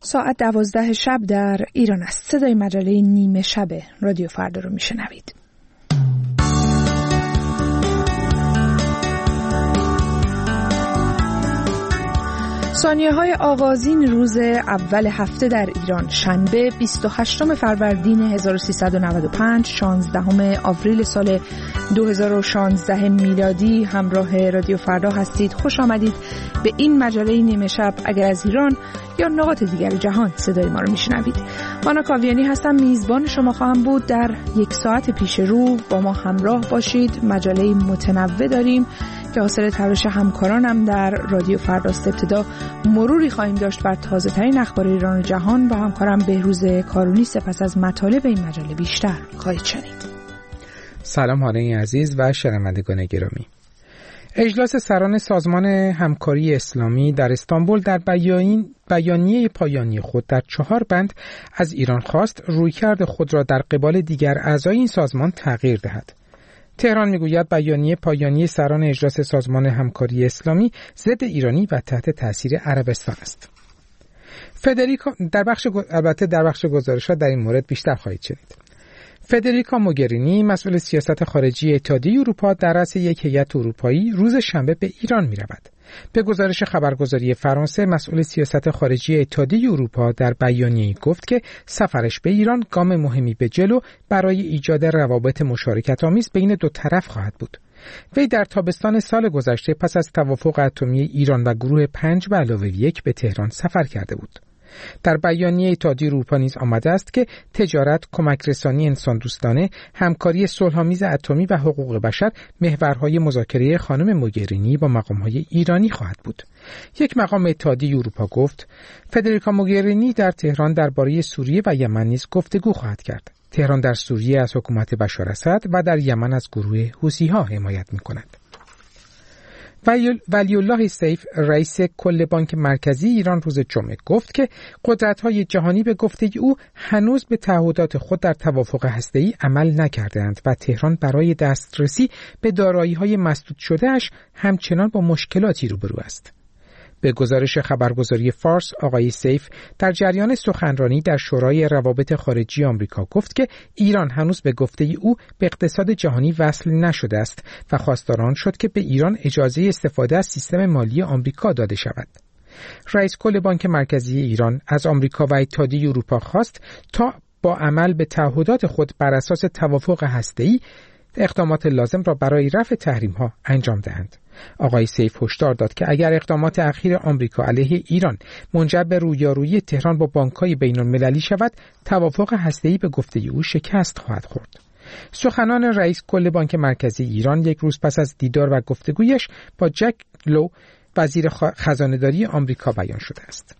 ساعت 12 شب در ایران است. صدای مجله نیمه شب رادیو فردا رو میشنوید. ثانیه‌های آغازین روز اول هفته در ایران، شنبه 28 فروردین 1395 16 آوریل سال 2016 میلادی، همراه رادیو فردا هستید. خوش آمدید به این مجله نیمه شب. اگر از ایران یا نقاط دیگر جهان صدای ما رو میشنوید، مانا کاویانی هستم، میزبان شما خواهم بود. در یک ساعت پیش رو با ما همراه باشید. مجله متنوع داریم که حاصل تلاش همکارانم در رادیو فرداست. ابتدا مروری خواهیم داشت بر تازه ترین اخبار ایران و جهان با همکارم بهروز کارونی. سپس از مطالب این مجله بیشتر خواهید شنید. سلام هانه عزیز و شنوندگان گرامی. اجلاس سران سازمان همکاری اسلامی در استانبول در بیانیه پایانی خود در 4 بند از ایران خواست رویکرد خود را در قبال دیگر اعضای این سازمان تغییر دهد. تهران میگوید بیانیه پایانی سران اجلاس سازمان همکاری اسلامی ضد ایرانی و تحت تاثیر عربستان است. فدریکا در بخش گزارشات در این مورد بیشتر خواهید شنید. فدریکا موگرینی، مسئول سیاست خارجی اتحادیه اروپا، در رأس یک هیئت اروپایی روز شنبه به ایران می‌رود. به گزارش خبرگزاری فرانسه، مسئول سیاست خارجی اتحادیه اروپا در بیانیه‌ای گفت که سفرش به ایران گام مهمی به جلو برای ایجاد روابط مشارکت‌آمیز بین دو طرف خواهد بود. وی در تابستان سال گذشته پس از توافق اتمی ایران و گروه 5+1 به تهران سفر کرده بود. در بیانیه اتحادیه اروپا نیز آمده است که تجارت، کمک رسانی انسان دوستانه، همکاری صلح‌آمیز اتمی و حقوق بشر محورهای مذاکره خانم موگرینی با مقام‌های ایرانی خواهد بود. یک مقام اتحادیه اروپا گفت فدریکا موگرینی در تهران درباره سوریه و یمن نیز گفتگو خواهد کرد. تهران در سوریه از حکومت بشار اسد و در یمن از گروه حوثی‌ها حمایت می‌کند. ولی الله سیف، رئیس کل بانک مرکزی ایران، روز جمعه گفت که قدرت‌های جهانی به گفته او هنوز به تعهدات خود در توافق هسته‌ای عمل نکردند و تهران برای دسترسی به دارایی‌های مسدود شده‌اش همچنان با مشکلاتی روبرو است. به گزارش خبرگزاری فارس، آقای سیف در جریان سخنرانی در شورای روابط خارجی آمریکا گفت که ایران هنوز به گفته او به اقتصاد جهانی وصل نشده است و خواستار آن شد که به ایران اجازه استفاده از سیستم مالی آمریکا داده شود. رئیس کل بانک مرکزی ایران از آمریکا و اتحادیه اروپا خواست تا با عمل به تعهدات خود بر اساس توافق هسته‌ای اقدامات لازم را برای رفع تحریم‌ها انجام دهند. آقای سیف هشدار داد که اگر اقدامات اخیر آمریکا علیه ایران منجر به رویارویی تهران با بانک‌های بین‌المللی شود، توافق هسته‌ای به گفته او شکست خواهد خورد. سخنان رئیس کل بانک مرکزی ایران یک روز پس از دیدار و گفتگویش با جک لو، وزیر خزانه‌داری آمریکا، بیان شده است.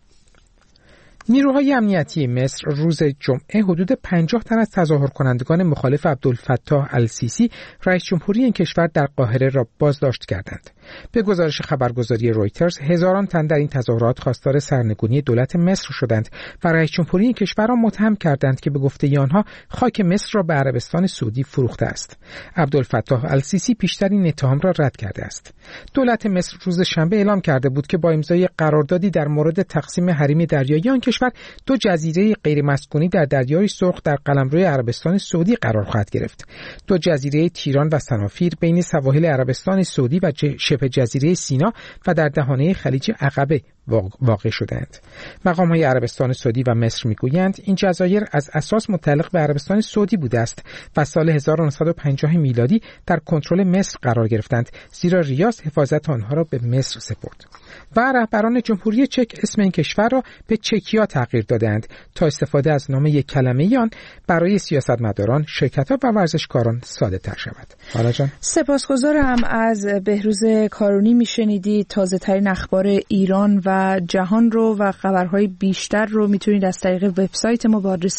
نیروهای امنیتی مصر روز جمعه حدود 50 تن از تظاهرکنندگان مخالف عبدالفتاح السیسی، رئیس جمهوری این کشور، در قاهره را بازداشت کردند. به گزارش خبرگزاری رویترز، هزاران تن در این تظاهرات خواستار سرنگونی دولت مصر شدند و رئیس جمهوری این کشور را متهم کردند که به گفته آنها خاک مصر را به عربستان سعودی فروخته است. عبدالفتاح السیسی پیشتر این اتهام را رد کرده است. دولت مصر روز شنبه اعلام کرده بود که با امضای قراردادی در مورد تقسیم حریم دریایی آن کشور 2 جزیره غیرمسکونی در دریای سرخ در قلمرو عربستان سعودی قرار خواهد گرفت. 2 جزیره تیران و سنافیر بین سواحل عربستان سعودی و شبه جزیره سینا و در دهانه خلیج عقبه واقع شدند. مقام‌های عربستان سعودی و مصر میگویند این جزایر از اساس متعلق به عربستان سعودی بوده است و سال 1950 میلادی در کنترل مصر قرار گرفتند، زیرا ریاض حفاظت آنها را به مصر سپرد. و رهبران جمهوری چک اسم این کشور را به چکیا تغییر دادند تا استفاده از نام یک کلمه آن برای سیاستمداران، شرکت‌ها و ورزشکاران ساده تر شود. حالا جان، سپاسگزارم. از بهروز کارونی میشنیدید. تازه ترین اخبار ایران و جهان رو و خبرهای بیشتر رو میتونید از طریق وبسایت ما با آدرس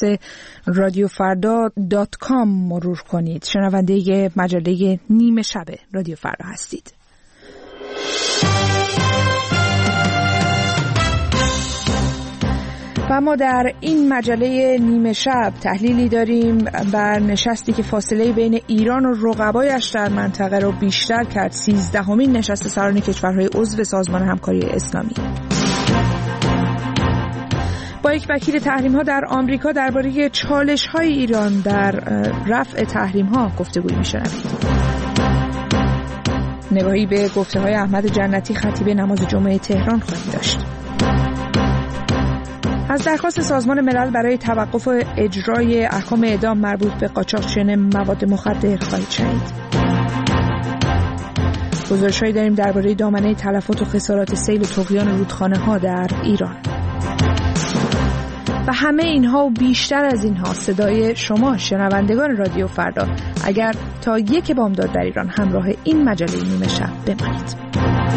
radiofarda.com مرور کنید. شنونده مجله نیمه شب رادیو فردا هستید. و ما در این مجله نیمه شب تحلیلی داریم بر نشستی که فاصله بین ایران و رقبایش در منطقه رو بیشتر کرد. 13مین نشست سران کشورهای عضو سازمان همکاری اسلامی. با یک وکیل تحریم‌ها در آمریکا درباره چالش‌های ایران در رفع تحریم‌ها گفتگویی می‌شنوید. نگاهی به گفته‌های احمد جنتی خطیب نماز جمعه تهران خواهید داشت. از درخواست سازمان ملل برای توقف اجرای احکام اعدام مربوط به قاچاقچیان مواد مخدر خواهید شنید. گزارش‌هایی داریم درباره دامنه تلفات و خسارات سیل و طغیان رودخانه‌ها در ایران. و همه اینها و بیشتر از اینها صدای شما شنوندگان رادیو فردا اگر تا 1 بامداد در ایران همراه این مجله نیمه شب بمانید.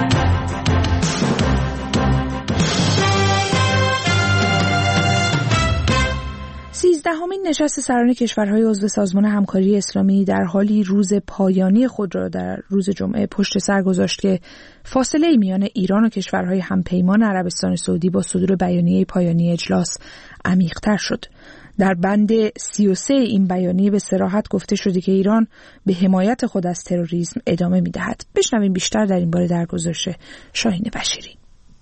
13مین نشست سران کشورهای عضو سازمان همکاری اسلامی در حالی روز پایانی خود را در روز جمعه پشت سر گذاشت که فاصله میان ایران و کشورهای همپیمان عربستان سعودی با صدور بیانیه پایانی اجلاس عمیق‌تر شد. در بند 33 این بیانیه به صراحت گفته شده که ایران به حمایت خود از تروریسم ادامه می‌دهد. بشنویم بیشتر در این باره در گزارش شاهین بشیری.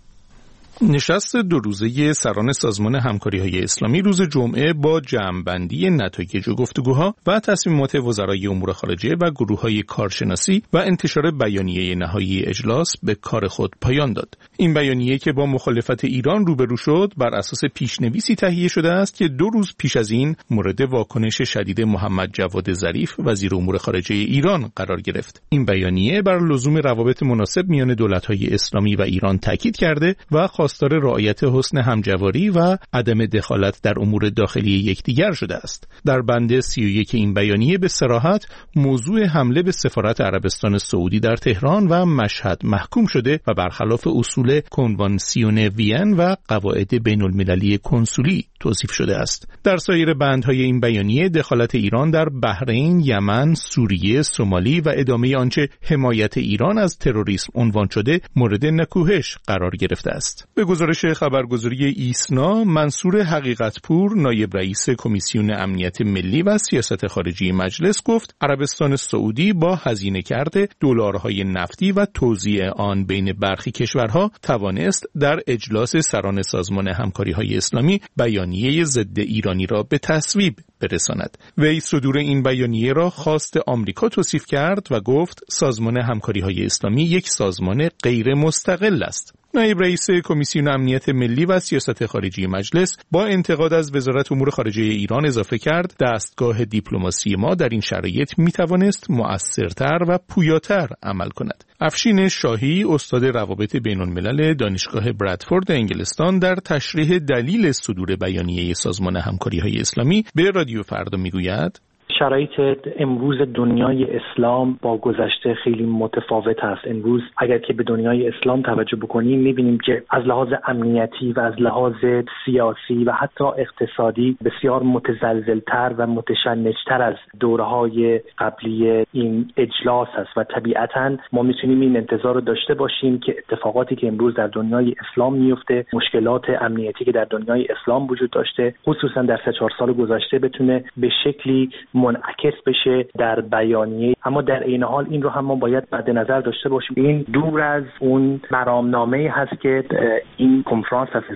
نشست 2 روزه سران سازمان همکاری‌های اسلامی روز جمعه با جمع‌بندی نتایج گفتگوها و تصمیمات وزرای امور خارجه و گروه‌های کارشناسی و انتشار بیانیه نهایی اجلاس به کار خود پایان داد. این بیانیه که با مخالفت ایران روبرو شد بر اساس پیشنویسی تهیه شده است که 2 روز پیش از این مورد واکنش شدید محمد جواد ظریف وزیر امور خارجه ایران قرار گرفت. این بیانیه بر لزوم روابط مناسب میان دولت‌های اسلامی و ایران تاکید کرده و خواستار رعایت حسن همجواری و عدم دخالت در امور داخلی یکدیگر شده است. در بند 31 این بیانیه به صراحت موضوع حمله به سفارت عربستان سعودی در تهران و مشهد محکوم شده و برخلاف اصول کنوانسیون وین و قواعد بین المللی کنسولی توصیف شده است. در سایر بندهای این بیانیه دخالت ایران در بحرین، یمن، سوریه، سومالی و ادامه آنچه حمایت ایران از تروریسم عنوان شده مورد نکوهش قرار گرفته است. به گزارش خبرگزاری ایسنا، منصور حقیقتپور نایب رئیس کمیسیون امنیت ملی و سیاست خارجی مجلس گفت عربستان سعودی با هزینه کرده دلارهای نفتی و توزیع آن بین برخی کشورها توانست در اجلاس سران سازمان همکاری‌های اسلامی بیانیه ضد ایرانی را به تصویب برساند. وی صدور این بیانیه را خواست آمریکا توصیف کرد و گفت سازمان همکاری‌های اسلامی یک سازمان غیر مستقل است. نایب رئیس کمیسیون امنیت ملی و سیاست خارجی مجلس با انتقاد از وزارت امور خارجه ایران اضافه کرد دستگاه دیپلماسی ما در این شرایط میتوانست مؤثرتر و پویاتر عمل کند. افشین شاهی استاد روابط بین الملل دانشگاه برادفورد انگلستان در تشریح دلیل صدور بیانیه سازمان همکاری‌های اسلامی به رادیو فردا میگوید شرایط امروز دنیای اسلام با گذشته خیلی متفاوت است. امروز اگر که به دنیای اسلام توجه بکنیم می‌بینیم که از لحاظ امنیتی و از لحاظ سیاسی و حتی اقتصادی بسیار متزلزل‌تر و متشنج‌تر از دوره‌های قبلی این اجلاس است و طبیعتاً ما می‌تونیم این انتظار رو داشته باشیم که اتفاقاتی که امروز در دنیای اسلام میفته، مشکلات امنیتی که در دنیای اسلام وجود داشته، خصوصاً در 3-4 سال گذشته بتونه به شکلی منعکس بشه در بیانیه. اما در این حال این رو هم ما باید بعد نظر داشته باشیم این دور از اون مرامنامه‌ای هست که این کنفرانس از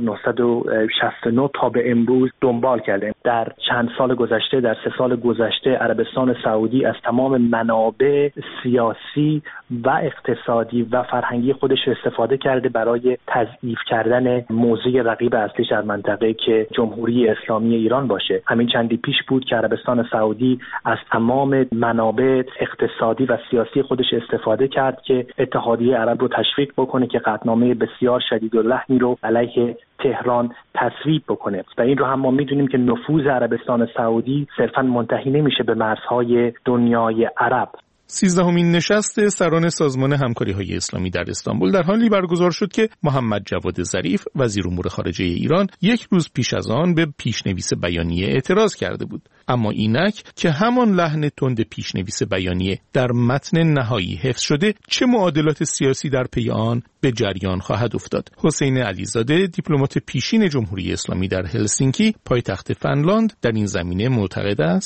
1969 تا به امروز دنبال کرده. در چند سال گذشته، در 3 سال گذشته عربستان سعودی از تمام منابع سیاسی و اقتصادی و فرهنگی خودش استفاده کرده برای تضعیف کردن موضوع رقیب اصلیش در منطقه که جمهوری اسلامی ایران باشه. همین چندی پیش بود که عربستان سعودی از تمام منابع اقتصادی و سیاسی خودش استفاده کرد که اتحادیه عرب رو تشویق بکنه که قطعنامه بسیار شدیداللحنی رو علیه تهران تصویب بکنه. و این رو هم ما میدونیم که نفوذ عربستان سعودی صرفاً منتهی نمیشه به مرزهای دنیای عرب. 13مین نشست سران سازمان همکاری‌های اسلامی در استانبول در حالی برگزار شد که محمد جواد ظریف وزیر امور خارجه ایران 1 روز پیش از آن به پیشنویس بیانیه اعتراض کرده بود. اما اینک که همان لحن تند پیشنویس بیانیه در متن نهایی حفظ شده، چه معادلات سیاسی در پی آن به جریان خواهد افتاد؟ حسین علیزاده دیپلمات پیشین جمهوری اسلامی در هلسینکی پایتخت فنلاند در این زمینه معتقد است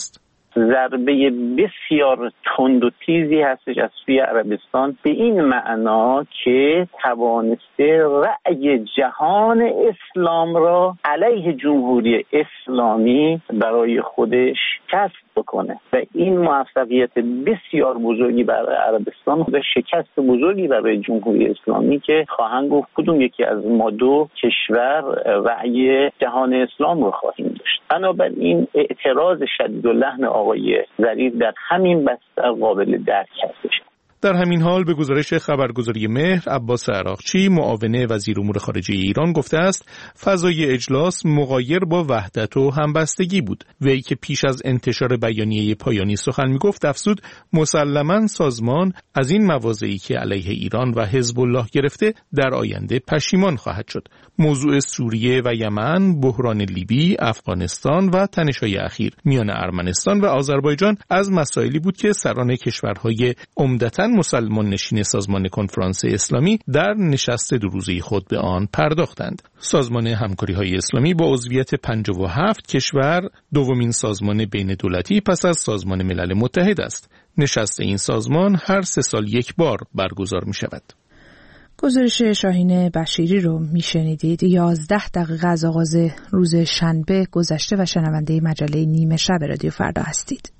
ضربه بسیار تند و تیزی هستش از سوی عربستان، به این معنا که توانسته رأی جهان اسلام را علیه جمهوری اسلامی برای خودش کسب بکنه و این موفقیت بسیار بزرگی برای عربستان و شکست بزرگی برای جمهوری اسلامی که خواهند گفت کدوم یکی از ما دو کشور رأی جهان اسلام رو خواهیم داشت. بنابراین اعتراض شدید و لحن آقای ظریف در همین بستر قابل درک هستش. در همین حال به گزارش خبرگزاری مهر، عباس عراقچی معاون وزیر امور خارجه ایران گفته است فضای اجلاس مغایر با وحدت و همبستگی بود. وی که پیش از انتشار بیانیه پایانی سخن میگفت افزود مسلماً سازمان از این مواضعی که علیه ایران و حزب الله گرفته در آینده پشیمان خواهد شد. موضوع سوریه و یمن، بحران لیبی، افغانستان و تنش‌های اخیر میان ارمنستان و آذربایجان از مسائلی بود که سران کشورهای عمدتاً مسلمان نشین سازمان کنفرانس اسلامی در نشست دو روزه خود به آن پرداختند. سازمان همکاری‌های اسلامی با عضویت 57 کشور دومین سازمان بین دولتی پس از سازمان ملل متحد است. نشست این سازمان هر 3 سال یک بار برگزار می شود. گزارش شاهین بشیری رو میشنیدید. 11 دقیقه از آغاز روز شنبه گذشته و شنونده مجله نیمه شب رادیو فردا هستید.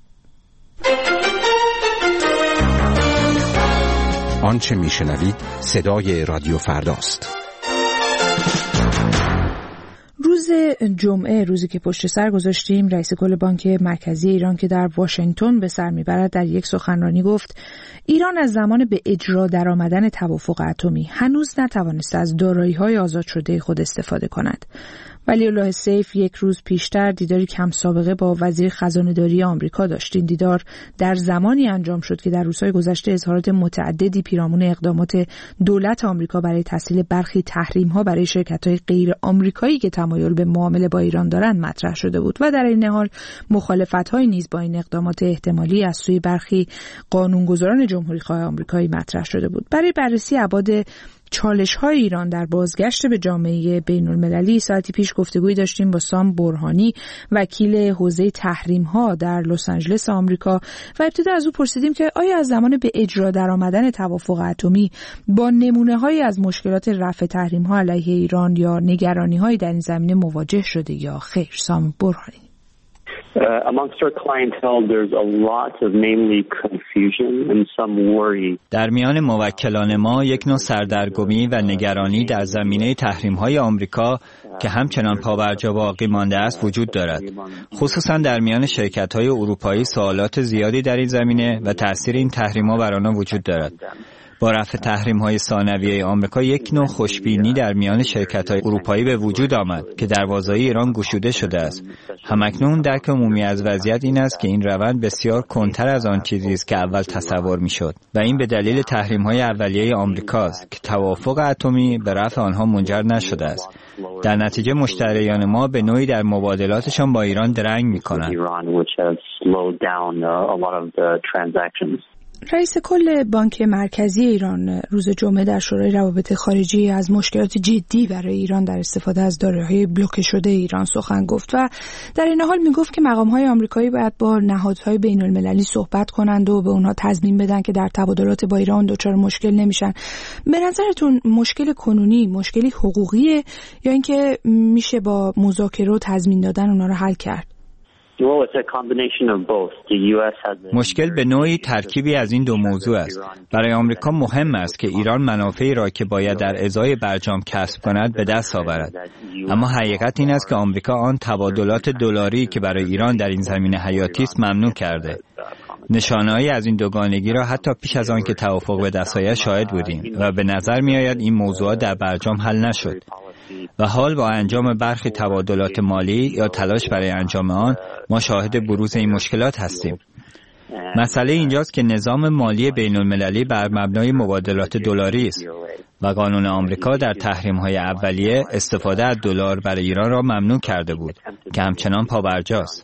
آنچه میشنوید صدای رادیو فرداست. روز جمعه، روزی که پشت سر گذاشتیم، رئیس کل بانک مرکزی ایران که در واشنگتن به سر میبرد در یک سخنرانی گفت ایران از زمان به اجرا درآمدن توافق اتمی هنوز نتوانسته از دارایی‌های آزاد شده خود استفاده کند. ولی الله سیف یک روز پیشتر دیداری کم سابقه با وزیر خزانه‌داری آمریکا داشت. این دیدار در زمانی انجام شد که در روزهای گذشته اظهارات متعددی پیرامون اقدامات دولت آمریکا برای تسهیل برخی تحریم‌ها برای شرکت‌های غیر آمریکایی که تمایل به معامله با ایران دارند مطرح شده بود و در این حال مخالفت‌های نیز با این اقدامات احتمالی از سوی برخی قانونگذاران جمهوری‌خواه آمریکایی مطرح شده بود. برای بررسی ابعاد چالش‌های ایران در بازگشت به جامعه بین‌المللی ساعتی پیش گفتگویی داشتیم با سام برهانی، وکیل حوزه تحریم‌ها در لس آنجلس آمریکا و ابتدا از او پرسیدیم که آیا از زمان به اجرا درآمدن توافق اتمی با نمونه‌هایی از مشکلات رفع تحریم‌ها علیه ایران یا نگرانی‌هایی در این زمینه مواجه شده یا خیر. سام برهانی: Amongst our clientele, there's a lot of mainly confusion and some worry. در میان موکلان ما یک نوع سردرگمی و نگرانی در زمینه تحریم‌های آمریکا که همچنان پابرجا باقی مانده است وجود دارد. خصوصا در میان شرکت‌های اروپایی سوالات زیادی در این زمینه و تأثیر این تحریم‌ها بر آنها وجود دارد. با رفع تحریم‌های ثانویه آمریکا یک نوع خوشبینی در میان شرکت‌های اروپایی به وجود آمد که دروازه‌های ایران گشوده شده است. همکنون درک عمومی از وضعیت این است که این روند بسیار کنتر از آن چیزی است که اول تصور می‌شد و این به دلیل تحریم‌های اولیه آمریکاست که توافق اتمی به رفع آنها منجر نشده است. در نتیجه مشتریان ما به نوعی در مبادلاتشان با ایران درنگ می‌کنند. رئیس کل بانک مرکزی ایران روز جمعه در شورای روابط خارجی از مشکلات جدی برای ایران در استفاده از دارایی‌های بلوکه شده ایران سخن گفت و در این حال میگفت که مقام‌های آمریکایی باید با نهادهای بین‌المللی صحبت کنند و به اونها تضمین بدن که در تبادلات با ایران دچار مشکل نمیشن. به نظرتون مشکل کنونی مشکلی حقوقیه یا اینکه میشه با مذاکره و تضمین دادن اونها رو حل کرد؟ مشکل به نوعی ترکیبی از این دو موضوع است. برای آمریکا مهم است که ایران منافعی را که باید در ازای برجام کسب کند به دست آورد. اما حقیقت این است که آمریکا آن تبادلات دلاری که برای ایران در این زمینه حیاتی است ممنوع کرده. نشانه‌ای از این دوگانگی را حتی پیش از آن که توافق به دست آید شاهد بودیم و به نظر می‌آید این موضوعات در برجام حل نشد. و حال با انجام برخی تبادلات مالی یا تلاش برای انجام آن ما شاهد بروز این مشکلات هستیم. مسئله اینجاست که نظام مالی بین‌المللی بر مبنای مبادلات دلاری است و قانون آمریکا در تحریم‌های اولیه استفاده از دلار برای ایران را ممنوع کرده بود که همچنان پابرجاست.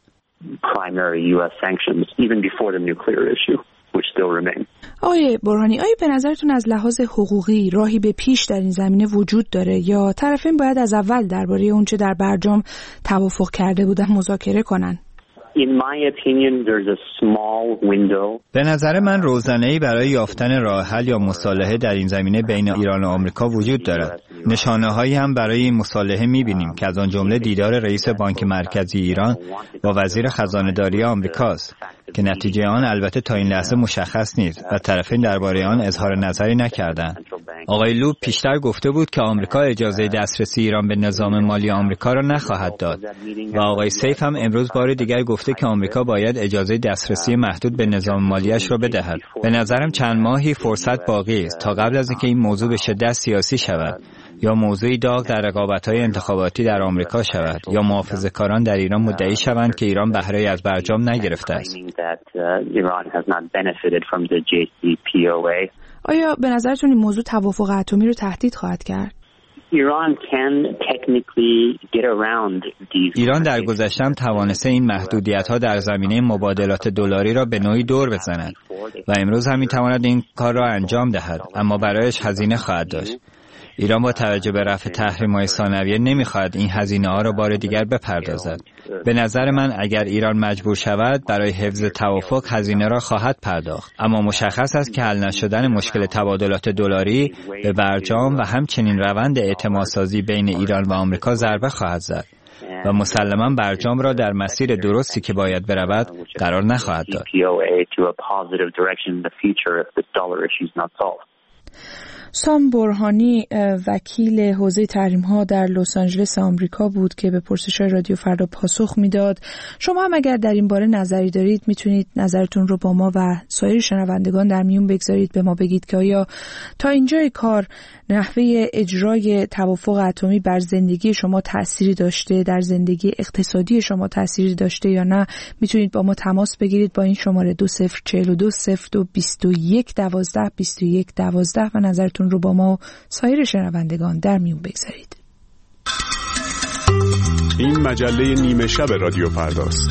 آقای برهانی، آیا به نظرتون از لحاظ حقوقی راهی به پیش در این زمینه وجود داره یا طرفین باید از اول درباره اونچه در برجام توافق کرده بودن مذاکره کنن؟ به نظر من روزنه‌ای برای یافتن راه حل یا مصالحه در این زمینه بین ایران و آمریکا وجود دارد. نشانه‌هایی هم برای این مصالحه می‌بینیم که از آن جمله دیدار رئیس بانک مرکزی ایران با وزیر خزانه‌داری آمریکاست که نتیجه آن البته تا این لحظه مشخص نیست و طرفین درباره آن اظهار نظری نکردند. آقای لو پیشتر گفته بود که آمریکا اجازه دسترسی ایران به نظام مالی آمریکا را نخواهد داد و آقای سیف هم امروز بار دیگر گفته که آمریکا باید اجازه دسترسی محدود به نظام مالیش را بدهد. به نظرم چند ماهی فرصت باقی است تا قبل از اینکه این موضوع به شدت سیاسی شود یا موضوعی داغ در رقابت‌های انتخاباتی در آمریکا شود یا محافظه‌کاران در ایران مدعی شوند که ایران بهره‌ای از برجام نگرفته است. آیا به نظرتون این موضوع توافق اتمی رو تهدید خواهد کرد؟ ایران در گذشته هم توانسته این محدودیت‌ها در زمینه مبادلات دلاری را به نوعی دور بزند و امروز هم می‌تواند این کار را انجام دهد، اما برایش هزینه خواهد داشت. ایران با توجه به رفع تحریم‌های ثانویه نمی‌خواهد این هزینه‌ها را بار دیگر بپردازد. به نظر من اگر ایران مجبور شود برای حفظ توافق هزینه را خواهد پرداخت، اما مشخص است که حل نشدن مشکل تبادلات دلاری به برجام و همچنین روند اعتمادسازی بین ایران و آمریکا ضربه خواهد زد و مسلماً برجام را در مسیر درستی که باید برود قرار نخواهد داد. سام برهانی وکیل حوزه تحریم‌ها در لس آنجلس آمریکا بود که به پرسش‌های رادیو فردا پاسخ میداد. شما هم اگر در این باره نظری دارید میتونید نظرتون رو با ما و سایر شنوندگان در میون بگذارید. به ما بگید که آیا تا اینجای کار نحوه اجرای توافق اتمی بر زندگی شما تأثیری داشته، در زندگی اقتصادی شما تأثیری داشته یا نه. میتونید با ما تماس بگیرید با این شماره 2042 02 21 12 21 12 و نظرتون رو با ما و سایر شنوندگان در میون بگذارید. این مجله نیمه شب رادیو فرداست.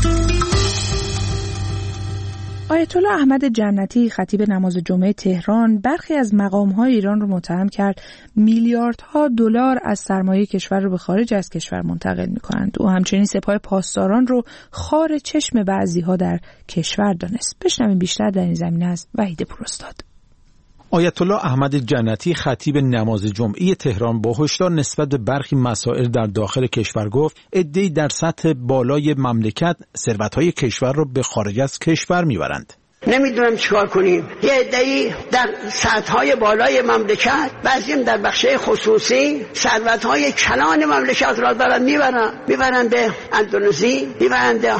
آیت الله احمد جنتی خطیب نماز جمعه تهران برخی از مقام‌های ایران رو متهم کرد میلیاردها دلار از سرمایه کشور رو به خارج از کشور منتقل می‌کنند. او همچنین سپاه پاسداران رو خار چشم بعضی‌ها در کشور دانست. بشنویم بیشتر در این زمینه از وحید پوراستاد. آیت الله احمد جنتی خطیب نماز جمعه تهران با هشدار نسبت به برخی مسائل در داخل کشور گفت عده‌ای در سطح بالای مملکت ثروت‌های کشور را به خارج از کشور میبرند. نمیدونم چیکار کنیم. یه عده‌ای در سطح‌های بالای مملکت، بعضیم در بخشای خصوصی ثروت‌های کلان مملکت را دارن میبرن به اندونزی، میبرن به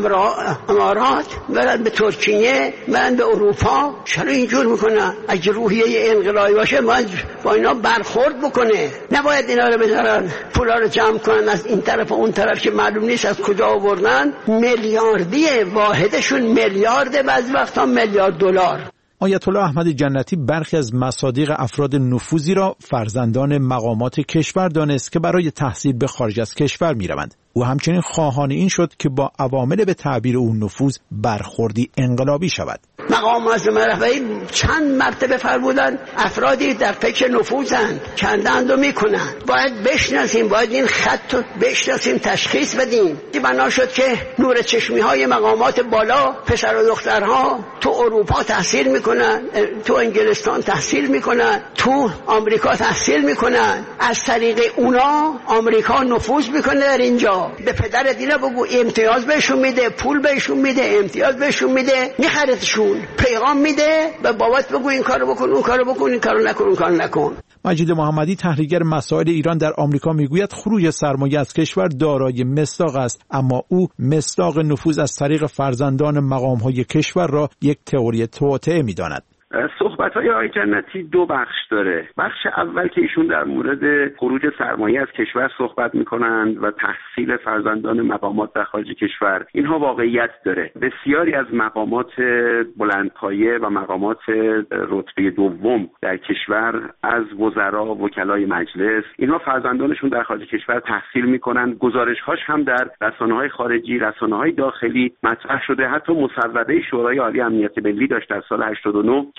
امارات، میبرن به ترکیه، میبرن به اروپا. چرا اینجور میکنن؟ اگه روحیه انقلابی باشه با اینا برخورد بکنه. نباید اینا رو بذارن پولا رو جمع کنن از این طرف و اون طرف که معلوم نیست از کجا آوردن. میلیاردیه، واحدشون میلیارده، بعضی وقت تا میلیارد دلار. آیت الله احمد جنتی برخی از مصادیق افراد نفوذی را فرزندان مقامات کشور دانست که برای تحصیل به خارج از کشور می‌روند. او همچنین خواهان این شد که با عوامل به تعبیر او نفوذ برخوردی انقلابی شود. مقام معظم رهبری چند مرتبه فرمودن افرادی در فکر نفوذند، کندند و میکنن. باید بشناسیم، باید این خط رو بشناسیم، تشخیص بدیم. بنا شد که نور چشمی های مقامات بالا، پسر و دخترها تو اروپا تحصیل میکنن، تو انگلستان تحصیل میکنن، تو آمریکا تحصیل میکنن. از طریق اونا آمریکا نفوذ میکنه در اینجا. به پدر دینا بگو امتیاز بهشون میده، پول بهشون میده، امتیاز بهشون میده، میخرتشون، پیغام میده، به بابات بگو این کارو بکن، اون کارو بکن، این کارو نکن، اون کارو نکن. مجید محمدی تحلیلگر مسائل ایران در آمریکا میگوید خروج سرمایه از کشور دارای مصداق است، اما او مصداق نفوذ از طریق فرزندان مقام‌های کشور را یک تئوری توطئه می‌داند. صحبت‌های آقای جنتی دو بخش داره. بخش اول که ایشون در مورد خروج سرمایه از کشور صحبت می‌کنند و تحصیل فرزندان مقامات در خارج کشور، اینها واقعیت داره. بسیاری از مقامات بلندپایه و مقامات رتبه دوم در کشور از وزرا، وکلای مجلس، اینها فرزندانشون در خارج کشور تحصیل می‌کنند. گزارش‌هاش هم در رسانه‌های خارجی، رسانه‌های داخلی مطرح شده. حتی مصوبه شورای عالی امنیت ملی داشت در سال 89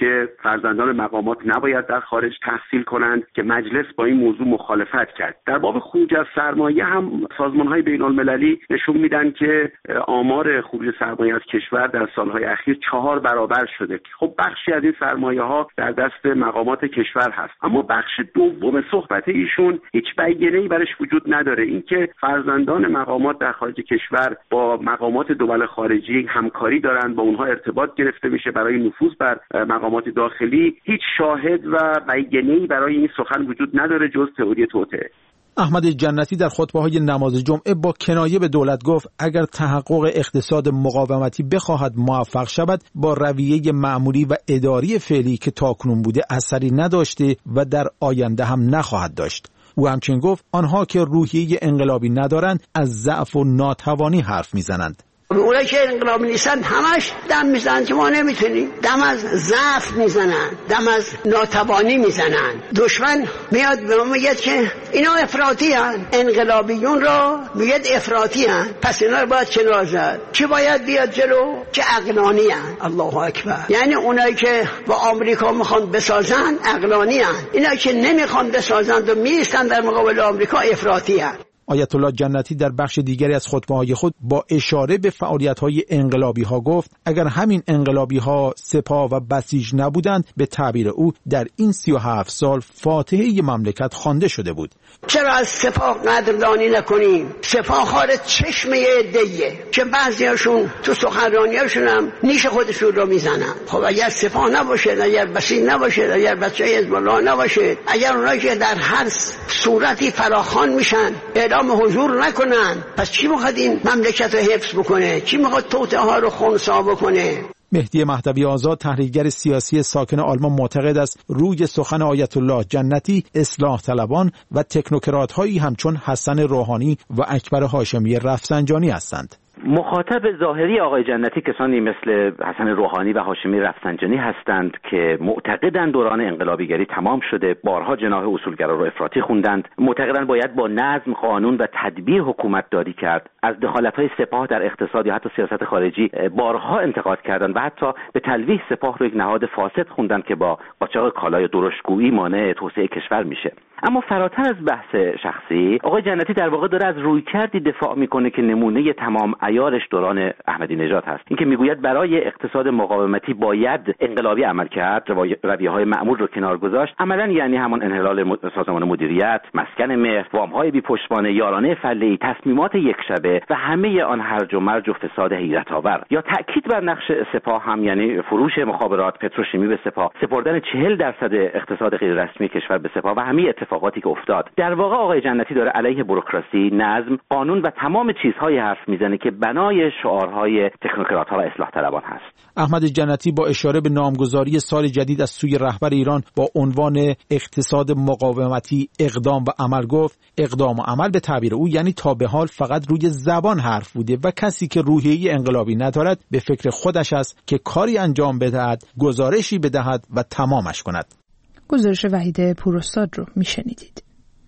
که فرزندان مقامات نباید در خارج تحصیل کنند که مجلس با این موضوع مخالفت کرد. در باب خروج از سرمایه هم سازمان‌های بین‌المللی نشون میدن که آمار خروج سرمایه از کشور در سالهای اخیر 4 برابر شده. خب بخشی از این سرمایه‌ها در دست مقامات کشور هست، اما بخش دوم صحبت ایشون هیچ بیانیه‌ای برش وجود نداره. اینکه فرزندان مقامات در خارج کشور با مقامات دول خارجی همکاری دارند، با اونها ارتباط گرفته میشه برای نفوذ بر مقامات داخلی، هیچ شاهد و بیانیه‌ای برای این سخن وجود نداره جز تئوری توطئه. احمد جنتی در خطبه‌های نماز جمعه با کنایه به دولت گفت اگر تحقق اقتصاد مقاومتی بخواهد موفق شود، با رویه معمولی و اداری فعلی که تاکنون بوده اثری نداشته و در آینده هم نخواهد داشت. او همچنین گفت آنها که روحیه انقلابی ندارند از ضعف و ناتوانی حرف میزنند. اونایی که انقلابی نیستن همش دم میزنن که ما نمیتونیم، دم از ضعف میزنن، دم از ناتوانی میزنن. دشمن میاد به ما میگه که اینا افراطی هن، انقلابیون را میگه افراطی هن، پس اینا رو باید کنار زد. چی باید بیاد جلو؟ که عقلانی هن. الله اکبر. یعنی اونایی که با آمریکا میخوان بسازن عقلانی هن، اینا که نمیخوان بسازن و میستن در مقابل آمریکا افراطی هن. آیت الله جنتی در بخش دیگری از خطبه‌های خود با اشاره به فعالیت‌های انقلابی‌ها گفت اگر همین انقلابی‌ها سپاه و بسیج نبودند، به تعبیر او در این 37 سال فاتحه مملکت خوانده شده بود. چرا از سپاه قدردانی نکنیم؟ سپاه خارج چشمه عده‌ایه که بعضیاشون تو سخنرانیاشون هم نیش خودشون رو میزنن. خب اگر سپاه نباشه، اگر بسیج نباشه، اگر بچه حزب الله نباشه، اگر اونایی که در هر صورتی فراخوان میشن اعلام حضور نکنن، پس چی میخواد این مملکت رو حفظ بکنه؟ چی میخواد توطئه ها رو خنثی بکنه؟ مهدی مهدوی آزاد، تحلیلگر سیاسی ساکن آلمان، معتقد است روی سخن آیت الله جنتی اصلاح طلبان و تکنوکرات هایی همچون حسن روحانی و اکبر هاشمی رفسنجانی هستند. مخاطب ظاهری آقای جنتی کسانی مثل حسن روحانی و هاشمی رفسنجانی هستند که معتقدند دوران انقلابیگری تمام شده، بارها جناح اصولگرا رو افراطی خوندند، معتقدند باید با نظم، قانون و تدبیر حکومت داری کرد، از دخالت‌های سپاه در اقتصاد یا حتی سیاست خارجی بارها انتقاد کردند و حتی به تلویح سپاه رو یک نهاد فاسد خوندند که با قاچاق کالای درشتگویی مانع توسعه کشور میشه. اما فراتر از بحث شخصی، آقای جنتی در واقع داره از رویکردی دفاع میکنه که نمونه تمام عیارش دوران احمدی نژاد هست. این که میگوید برای اقتصاد مقاومتی باید انقلابی عمل کرد، رویه‌های معمول رو کنار گذاشت، عملاً یعنی همان انحلال سازمان مدیریت، مسکن مهر، وام‌های بی پشتوانه، یارانه فله‌ای، تصمیمات یک شبه و همه آن هرج و مرج و فساد حیرت‌آور. یا تأکید بر نقش سپاه هم یعنی فروش مخابرات، پتروشیمی به سپاه، سپردن 40% اقتصاد غیر رسمی کشور به سپاه و همه اتفاقاتی که افتاد. در واقع آقای جنتی داره علیه بوروکراسی، نظم، قانون و تمام چیزهای حرف میزنه که بنای شعارهای تکنوکرات‌ها و اصلاح طلبان هست. احمد جنتی با اشاره به نامگذاری سال جدید از سوی رهبر ایران با عنوان اقتصاد مقاومتی اقدام و عمل گفت اقدام و عمل به تعبیر او یعنی تا به حال فقط روی زبان حرف بوده و کسی که روحیه انقلابی ندارد به فکر خودش است که کاری انجام بدهد، گزارشی بدهد و تمامش کند. گزارش وحید پوراستاد رو میشنیدید.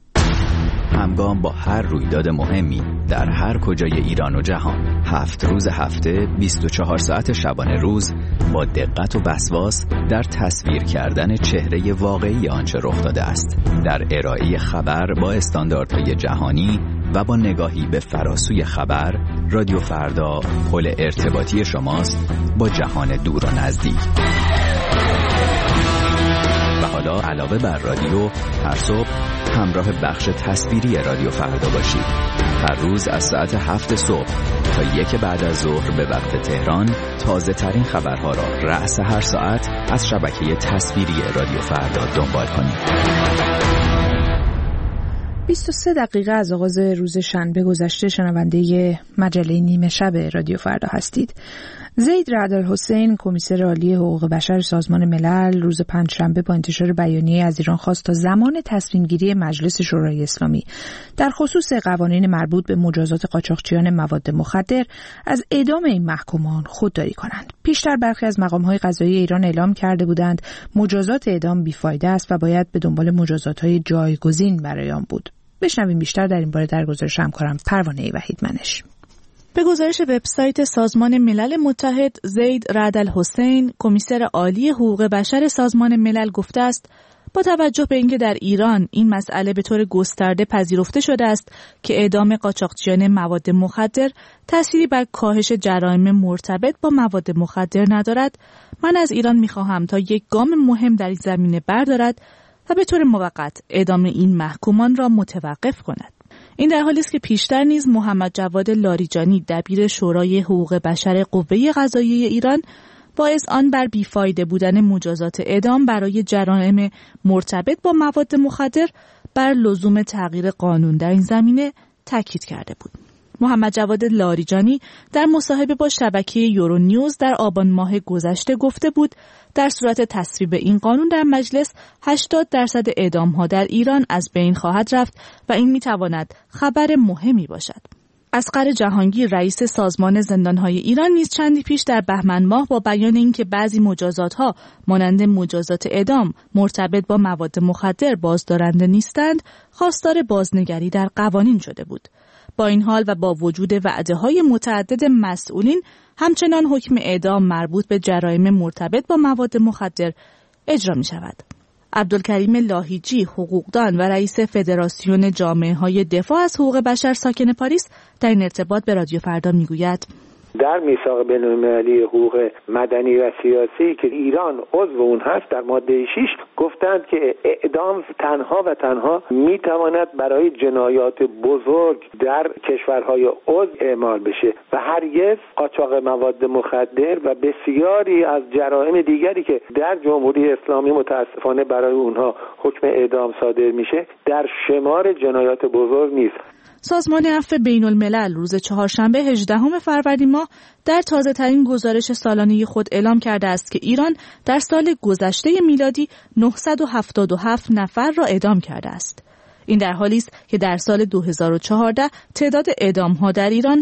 همگام با هر رویداد مهمی در هر کجای ایران و جهان، 7 روز هفته 24 ساعت شبانه روز با دقت و وسواس در تصویر کردن چهره واقعی آنچه رخ داده است، در ارائه خبر با استانداردهای جهانی و با نگاهی به فراسوی خبر، رادیو فردا پل ارتباطی شماست با جهان دور و نزدیک. و حالا علاوه بر رادیو، هر صبح همراه بخش تصویری رادیو فردا باشید. هر روز از ساعت 7 صبح تا 1 بعد از ظهر به وقت تهران تازه ترین خبرها را رأس هر ساعت از شبکه تصویری رادیو فردا دنبال کنید. 23 دقیقه از آغاز روز شنبه گذشته شنونده مجله نیمه شب رادیو فردا هستید. زید رعد الحسین، کمیسر عالی حقوق بشر سازمان ملل، روز پنجشنبه با انتشار بیانیه از ایران خواست تا زمان تصمیم گیری مجلس شورای اسلامی در خصوص قوانین مربوط به مجازات قاچاقچیان مواد مخدر از اعدام این محکومان خودداری کنند. پیشتر برخی از مقام‌های قضایی ایران اعلام کرده بودند مجازات اعدام بیفایده است و باید به دنبال مجازات‌های جایگزین برای آن بود. بشنویم بیشتر در این باره در گزارش همکارم پروانه وحیدمنش. به گزارش وبسایت سازمان ملل متحد، زید رعد الحسین، کمیسر عالی حقوق بشر سازمان ملل گفته است با توجه به اینکه در ایران این مسئله به طور گسترده پذیرفته شده است که اعدام قاچاقچیان مواد مخدر تأثیری بر کاهش جرایم مرتبط با مواد مخدر ندارد، من از ایران می‌خواهم تا یک گام مهم در این زمینه بردارد و به طور موقت اعدام این محکومان را متوقف کند. این در حالی است که پیشتر نیز محمد جواد لاریجانی دبیر شورای حقوق بشر قوه قضاییه ایران با اذعان بر بیفایده بودن مجازات اعدام برای جرایم مرتبط با مواد مخدر بر لزوم تغییر قانون در این زمینه تاکید کرده بود. محمد جواد لاریجانی در مصاحبه با شبکه یورو نیوز در آبان ماه گذشته گفته بود در صورت تصویب این قانون در مجلس 80% اعدام‌ها در ایران از بین خواهد رفت و این می‌تواند خبر مهمی باشد. اصغر جهانگیر رئیس سازمان زندان‌های ایران نیز چندی پیش در بهمن ماه با بیان اینکه بعضی مجازات‌ها مانند مجازات اعدام مرتبط با مواد مخدر بازدارنده نیستند، خواستار بازنگری در قوانین شده بود. با این حال و با وجود وعده‌های متعدد مسئولین، همچنان حکم اعدام مربوط به جرایم مرتبط با مواد مخدر اجرا می‌شود. عبدالکریم لاهیجی، حقوقدان و رئیس فدراسیون جامعه‌های دفاع از حقوق بشر ساکن پاریس، در این ارتباط به رادیو فردا میگوید: در میثاق بین‌المللی حقوق مدنی و سیاسی که ایران عضو اون هست، در ماده 6 گفتند که اعدام تنها و تنها میتواند برای جنایات بزرگ در کشورهای عضو اعمال بشه و هرگز قاچاق مواد مخدر و بسیاری از جرایم دیگری که در جمهوری اسلامی متاسفانه برای اونها حکم اعدام صادر میشه در شمار جنایات بزرگ نیست. سازمان عفو بین‌الملل روز چهارشنبه 18 فروردین ماه در تازه‌ترین گزارش سالانه خود اعلام کرده است که ایران در سال گذشته میلادی 977 نفر را اعدام کرده است. این در حالی است که در سال 2014 تعداد اعدام‌ها در ایران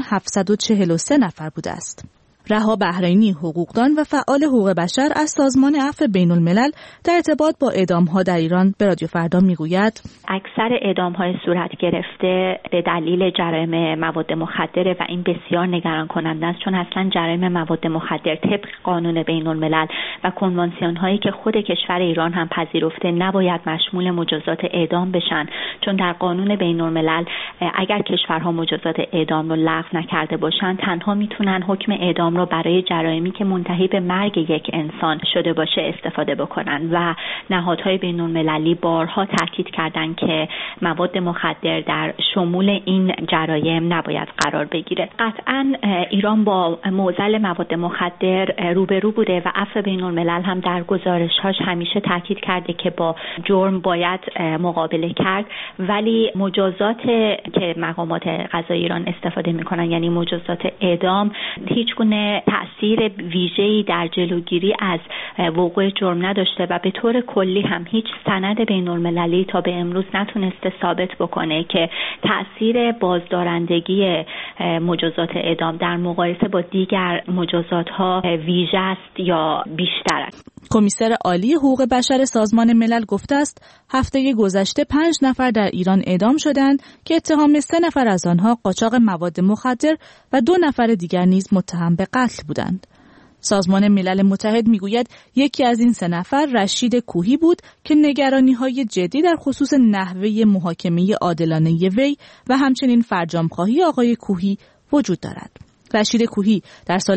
743 نفر بوده است. رها بحرینی، حقوقدان و فعال حقوق بشر از سازمان عفو بین‌الملل در ارتباط با اعدام‌ها در ایران به رادیو فردا میگوید: اکثر اعدام‌های صورت گرفته به دلیل جرایم مواد مخدره و این بسیار نگران کننده است، چون اصلا جرایم مواد مخدر طبق قانون بین‌الملل و کنوانسیون‌هایی که خود کشور ایران هم پذیرفته نباید مشمول مجازات اعدام بشن، چون در قانون بین‌الملل اگر کشورها مجازات اعدام رو لغو نکرده باشن تنها میتونن حکم اعدام رو برای جرایمی که منتهی به مرگ یک انسان شده باشه استفاده بکنن و نهادهای بین‌المللی بارها تاکید کردن که مواد مخدر در شمول این جرایم نباید قرار بگیره. قطعاً ایران با معضل مواد مخدر روبرو بوده و عفو بین‌الملل هم در گزارش‌هاش همیشه تاکید کرده که با جرم باید مقابله کرد، ولی مجازات که مقامات قضایی ایران استفاده می‌کنن یعنی مجازات اعدام هیچگونه تأثیر ویژه‌ای در جلوگیری از وقوع جرم نداشته و به طور کلی هم هیچ سند بین‌المللی تا به امروز نتونسته ثابت بکنه که تأثیر بازدارندگی مجازات اعدام در مقایسه با دیگر مجازات‌ها ویژه است یا بیشتر است. کمیسر عالی حقوق بشر سازمان ملل گفته است هفته گذشته 5 نفر در ایران اعدام شدند که اتهام 3 نفر از آنها قاچاق مواد مخدر و 2 نفر دیگر نیز متهم به قتل بودند. سازمان ملل متحد میگوید یکی از این 3 نفر رشید کوهی بود که نگرانی‌های جدی در خصوص نحوه محاکمه عادلانه وی و همچنین فرجام‌خواهی آقای کوهی وجود دارد. رشید کوهی در سال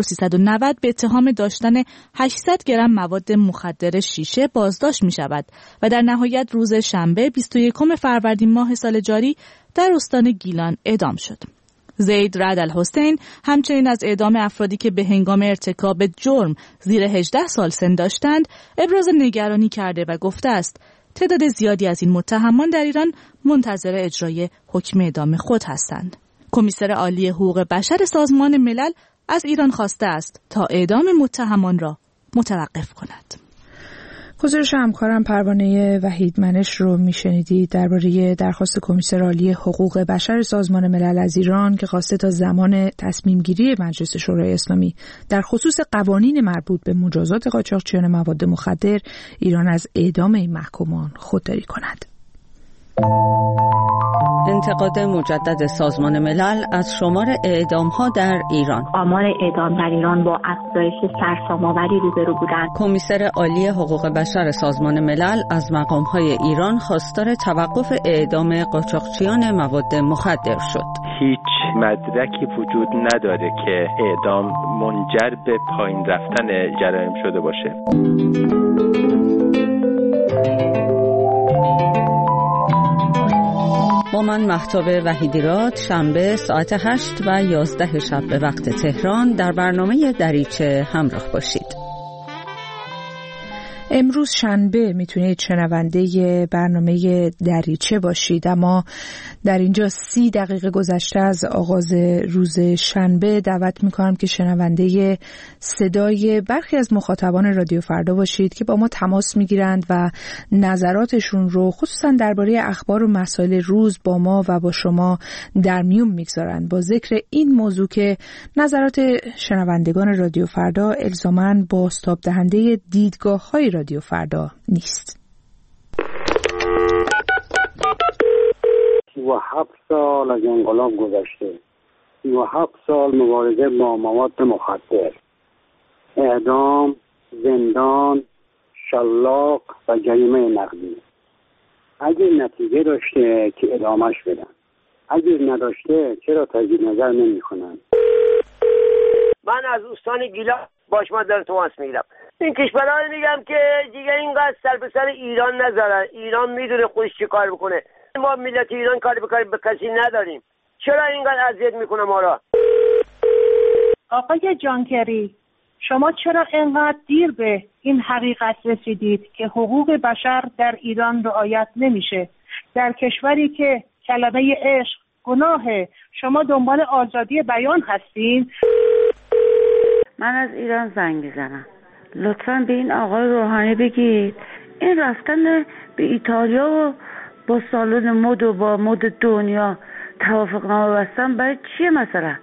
1390 به اتهام داشتن 800 گرم مواد مخدر شیشه بازداشت می شود و در نهایت روز شنبه 21 فروردین ماه سال جاری در استان گیلان اعدام شد. زید رعد الحسین همچنین از اعدام افرادی که به هنگام ارتکاب جرم زیر 18 سال سن داشتند ابراز نگرانی کرده و گفته است تعداد زیادی از این متهمان در ایران منتظر اجرای حکم اعدام خود هستند. کمیسر عالی حقوق بشر سازمان ملل از ایران خواسته است تا اعدام متهمان را متوقف کند. گزارش همکارم پروانه وحیدمنش رو میشنیدید درباره درخواست کمیسر عالی حقوق بشر سازمان ملل از ایران که خواسته تا زمان تصمیم گیری مجلس شورای اسلامی در خصوص قوانین مربوط به مجازات قاچاقچیان مواد مخدر ایران از اعدام این محکومان خودداری کند. انتقاد مجدد سازمان ملل از شمار اعدام‌ها در ایران. آمار اعدام در ایران با افزایش سرسام‌آوری روبرو بودند. کمیسر عالی حقوق بشر سازمان ملل از مقام‌های ایران خواستار توقف اعدام قاچاقچیان مواد مخدر شد. هیچ مدرکی وجود نداره که اعدام منجر به پایین رفتن جرایم شده باشه. با من مهتاب وحیدیراد شنبه ساعت 8 و 11 شب به وقت تهران در برنامه دریچه همراه باشید. امروز شنبه میتونید شنونده برنامه دریچه باشید، اما در اینجا 30 دقیقه گذشته از آغاز روز شنبه دعوت میکنم که شنونده صدای برخی از مخاطبان رادیو فردا باشید که با ما تماس میگیرند و نظراتشون رو خصوصا درباره اخبار و مسائل روز با ما و با شما در میون میگذارند، با ذکر این موضوع که نظرات شنوندگان رادیو فردا الزاماً بازتاب دهنده دیدگاه‌های رادیو فردا نیست. 37 سال از انقلاب گذشته، 37 سال مبارزه با مواد مخدر، اعدام، زندان، شلاق و جریمه نقدی. اگر نتیجه داشته که ادامهش بدن، اگر نداشته چرا تجدید نظر نمی کنن؟ من از استان گیلان باش مدار تماس میگیرم. این کشورها رو میگم که دیگه اینقدر سر به سر ایران نذارن. ایران میدونه خودش چی کار بکنه. ما ملت ایران کاری به کسی نداریم. چرا اینقدر اذیت میکنه ما را؟ آقای جانکری، شما چرا اینقدر دیر به این حقیقت رسیدید که حقوق بشر در ایران رعایت نمیشه؟ در کشوری که کلمه عشق گناهه، شما دنبال آزادی بیان هستین؟ من از ایران زنگ میزنم. لطفاً به این آقای روحانی بگید این رفتن به ایتالیا و با سالن مد و با مد دنیا توافقنامه بستن برای چیه مثلا؟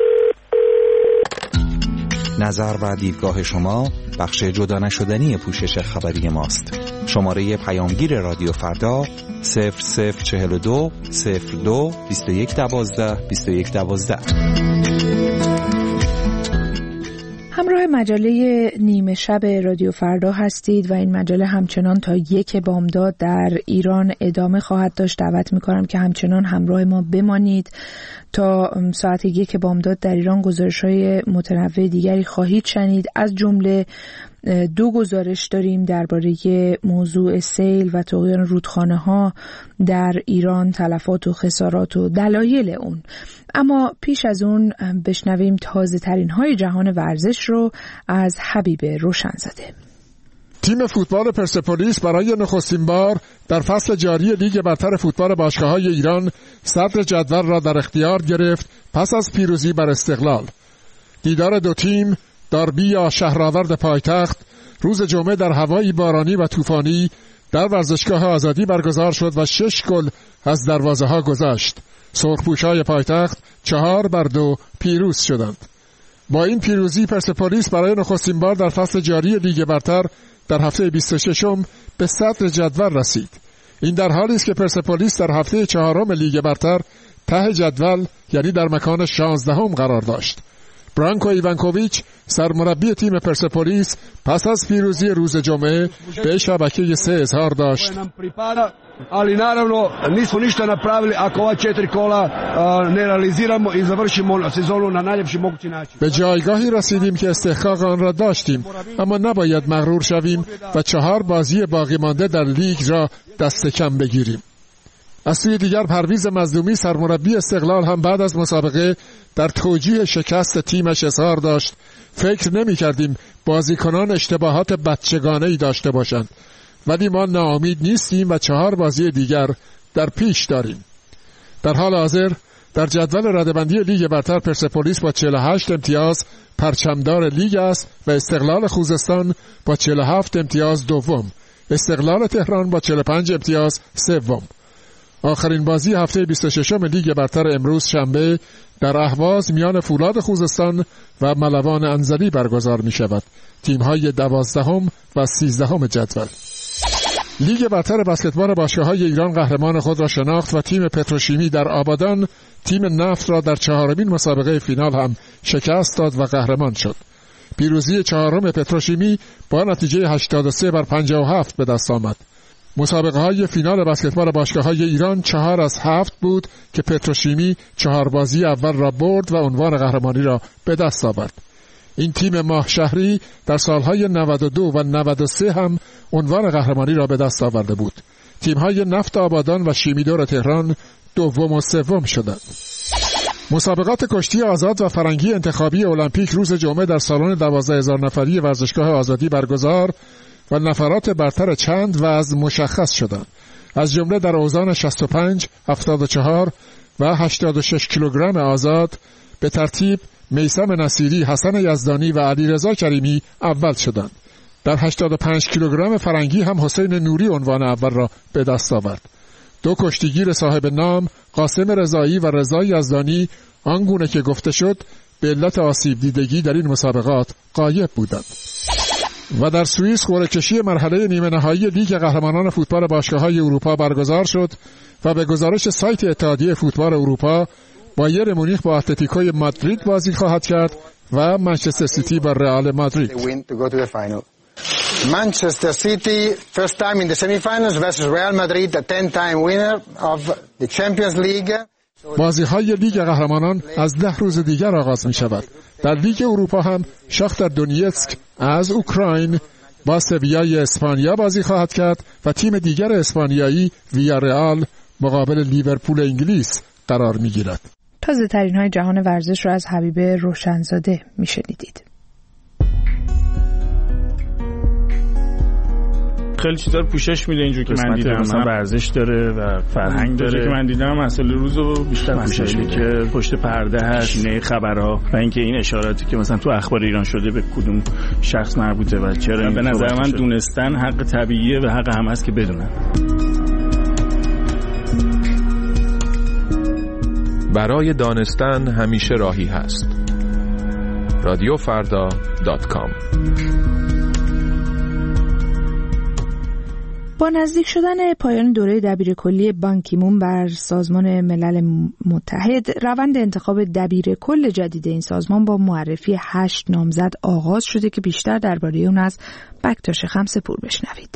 نظر و دیدگاه شما بخش جدا نشدنی پوشش خبری ماست. شماره پیامگیر رادیو فردا 0042 02 21 12 21 12. همراه مجله نیمه شب رادیو فردا هستید و این مجله همچنان تا 1 بامداد در ایران ادامه خواهد داشت. دعوت می‌کنم که همچنان همراه ما بمانید. تا ساعت 1 بامداد در ایران گزارش‌های متنوع دیگری خواهید شنید. از جمله 2 گزارش داریم درباره موضوع سیل و طغیان رودخانه‌ها در ایران، تلفات و خسارات و دلایل اون. اما پیش از اون بشنویم تازه ترین های جهان ورزش رو از حبیب روشنزاده. تیم فوتبال پرسپولیس برای نخستین بار در فصل جاری لیگ برتر فوتبال باشگاه‌های ایران صدر جدول را در اختیار گرفت پس از پیروزی بر استقلال. دیدار دو تیم داربی یا شهرآورد پایتخت روز جمعه در هوایی بارانی و طوفانی در ورزشگاه آزادی برگزار شد و 6 گل از دروازه‌ها گذشت. سرخپوش‌های پایتخت 4-2 پیروز شدند. با این پیروزی پرسپولیس برای نخستین بار در فصل جاری لیگ برتر در هفته 26م به صدر جدول رسید. این در حالی است که پرسپولیس در هفته 4م لیگ برتر ته جدول یعنی در مکان 16م قرار داشت. برانکو ایوانکوویچ سرمربی تیم پرسپولیس پس از پیروزی روز جمعه به شبکه 3 اظهار داشت: ali naravno nismo ništa napravili ako ova 4 kola ne realiziramo i završimo sezonu na najljepši mogući način. به جایگاهی رسیدیم که استحقاق آن را داشتیم، اما نباید مغرور شویم و 4 بازی باقی مانده در لیگ را دست کم بگیریم. از سوی دیگر پرویز مظلومی سرمربی استقلال هم بعد از مسابقه در توجیه شکست تیمش اظهار داشت: فکر نمی کردیم بازیکنان اشتباهات بچگانه‌ای داشته باشند، ولی ما ناامید نیستیم و 4 بازی دیگر در پیش داریم. در حال حاضر در جدول رده‌بندی لیگ برتر پرسپولیس با 48 امتیاز پرچمدار لیگ است و استقلال خوزستان با 47 امتیاز دوم، استقلال تهران با 45 امتیاز سوم. آخرین بازی هفته 26م لیگ برتر امروز شنبه در اهواز میان فولاد خوزستان و ملوان انزلی برگزار می شود. تیم‌های 12م و 13م جدول. لیگ برتر بسکتبال باشگاه‌های ایران قهرمان خود را شناخت و تیم پتروشیمی در آبادان تیم نفت را در 4مین مسابقه فینال هم شکست داد و قهرمان شد. پیروزی 4م پتروشیمی با نتیجه 83-57 به دست آمد. مسابقه‌های فینال بسکتبال باشگاه‌های ایران 4 از 7 بود که پتروشیمی 4 بازی اول را برد و عنوان قهرمانی را به دست آورد. این تیم ماه شهری در سالهای 92 و 93 هم عنوان قهرمانی را به دست آورده بود. تیم‌های نفت آبادان و شیمیدور تهران دوم و سوم شدند. مسابقات کشتی آزاد و فرنگی انتخابی المپیک روز جمعه در سالن 12,000 نفری ورزشگاه آزادی برگزار و نفرات برتر چند وزن مشخص شدند. از جمله در اوزان 65، 74 و 86 کیلوگرم آزاد به ترتیب میثم نصیری، حسن یزدانی و علیرضا کریمی اول شدند. در 85 کیلوگرم فرنگی هم حسین نوری عنوان اول را به دست آورد. 2 کشتیگیر صاحب نام قاسم رضایی و رضا یزدانی آنگونه که گفته شد به علت آسیب دیدگی در این مسابقات غایب بودند. و در سوئیس قرعه‌کشی مرحله نیمه نهایی لیگ قهرمانان فوتبال باشگاه‌های اروپا برگزار شد و به گزارش سایت اتحادیه فوتبال اروپا بایر مونیخ با اتلتیکوی مادرید بازی خواهد کرد و منچستر سیتی با رئال مادرید. Manchester City first time in the semi-finals versus Real Madrid, the 10-time winner of the Champions League. بازی‌های لیگ قهرمانان از 10 روز دیگر آغاز می‌شود. در لیگ اروپا هم شاختر دونیتسک از اوکراین با سویای اسپانیا بازی خواهد کرد و تیم دیگر اسپانیایی ویارئال مقابل لیورپول انگلیس قرار می‌گیرد. تازه‌ترین‌های جهان ورزش را از حبیب روشنزاده می‌شنیدید. خیلی چیزا رو پوشش میده اینجور که من دیدم، مثلا ورزش داره و فرهنگ داره که من دیدم مسائل روزو بیشتر پوشش میده که پشت پرده هست، شینه خبرها و اینکه این اشاراتی که مثلا تو اخبار ایران شده به کدوم شخص مربوطه و چرا این به نظر من دونستن حق طبیعیه و حق هم هست که بدونن. برای دانستن همیشه راهی هست. radiofarda.com. با نزدیک شدن پایان دوره دبیرکلی بان کی مون بر سازمان ملل متحد، روند انتخاب دبیرکل جدید این سازمان با معرفی 8 نامزد آغاز شده که بیشتر درباره اون از بکتاش خمسه‌پور بشنوید.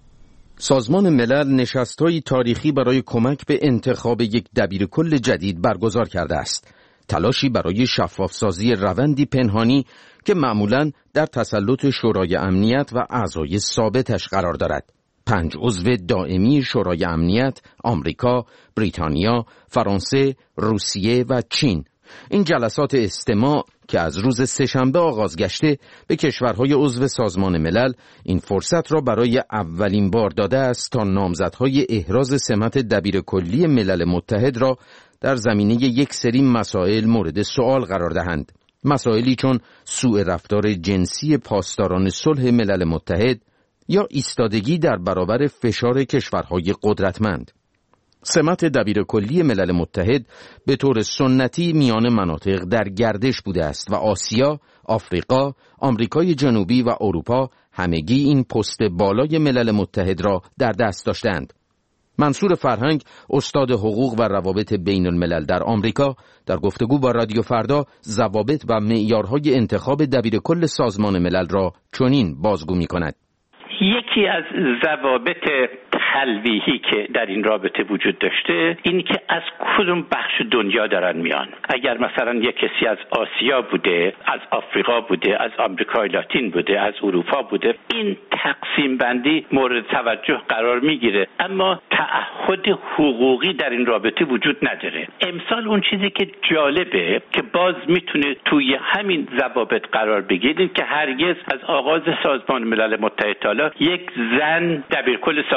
سازمان ملل نشست‌های تاریخی برای کمک به انتخاب یک دبیرکل جدید برگزار کرده است. تلاشی برای شفاف‌سازی روندی پنهانی که معمولاً در تسلط شورای امنیت و اعضای ثابتش قرار دارد. 5 عضو دائمی شورای امنیت، آمریکا، بریتانیا، فرانسه، روسیه و چین. این جلسات استماع که از روز سه‌شنبه آغاز گشته به کشورهای عضو سازمان ملل این فرصت را برای اولین بار داده است تا نامزدهای احراز سمت دبیرکلی ملل متحد را در زمینه یک سری مسائل مورد سؤال قرار دهند. مسائلی چون سوء رفتار جنسی پاسداران صلح ملل متحد یا ایستادگی در برابر فشار کشورهای قدرتمند. سمت دبیرکلی ملل متحد به طور سنتی میان مناطق در گردش بوده است و آسیا، آفریقا، آمریکای جنوبی و اروپا همگی این پست بالای ملل متحد را در دست داشتند. منصور فرهنگ، استاد حقوق و روابط بین الملل در آمریکا، در گفتگو با رادیو فردا ضوابط و معیارهای انتخاب دبیرکل سازمان ملل را چنین بازگو می‌کند. یکی از ضوابط تلویحی که در این رابطه وجود داشته این که از کدوم بخش دنیا دارن میان. اگر مثلا یک کسی از آسیا بوده، از آفریقا بوده، از آمریکای لاتین بوده، از اروپا بوده، این تقسیم بندی مورد توجه قرار میگیره، اما تعهد حقوقی در این رابطه وجود نداره. امسال اون چیزی که جالبه که باز میتونه توی همین ضوابط قرار بگیره که هرگز از آغاز سازمان ملل متحد تا یک زن دبیرکل سازمان ملل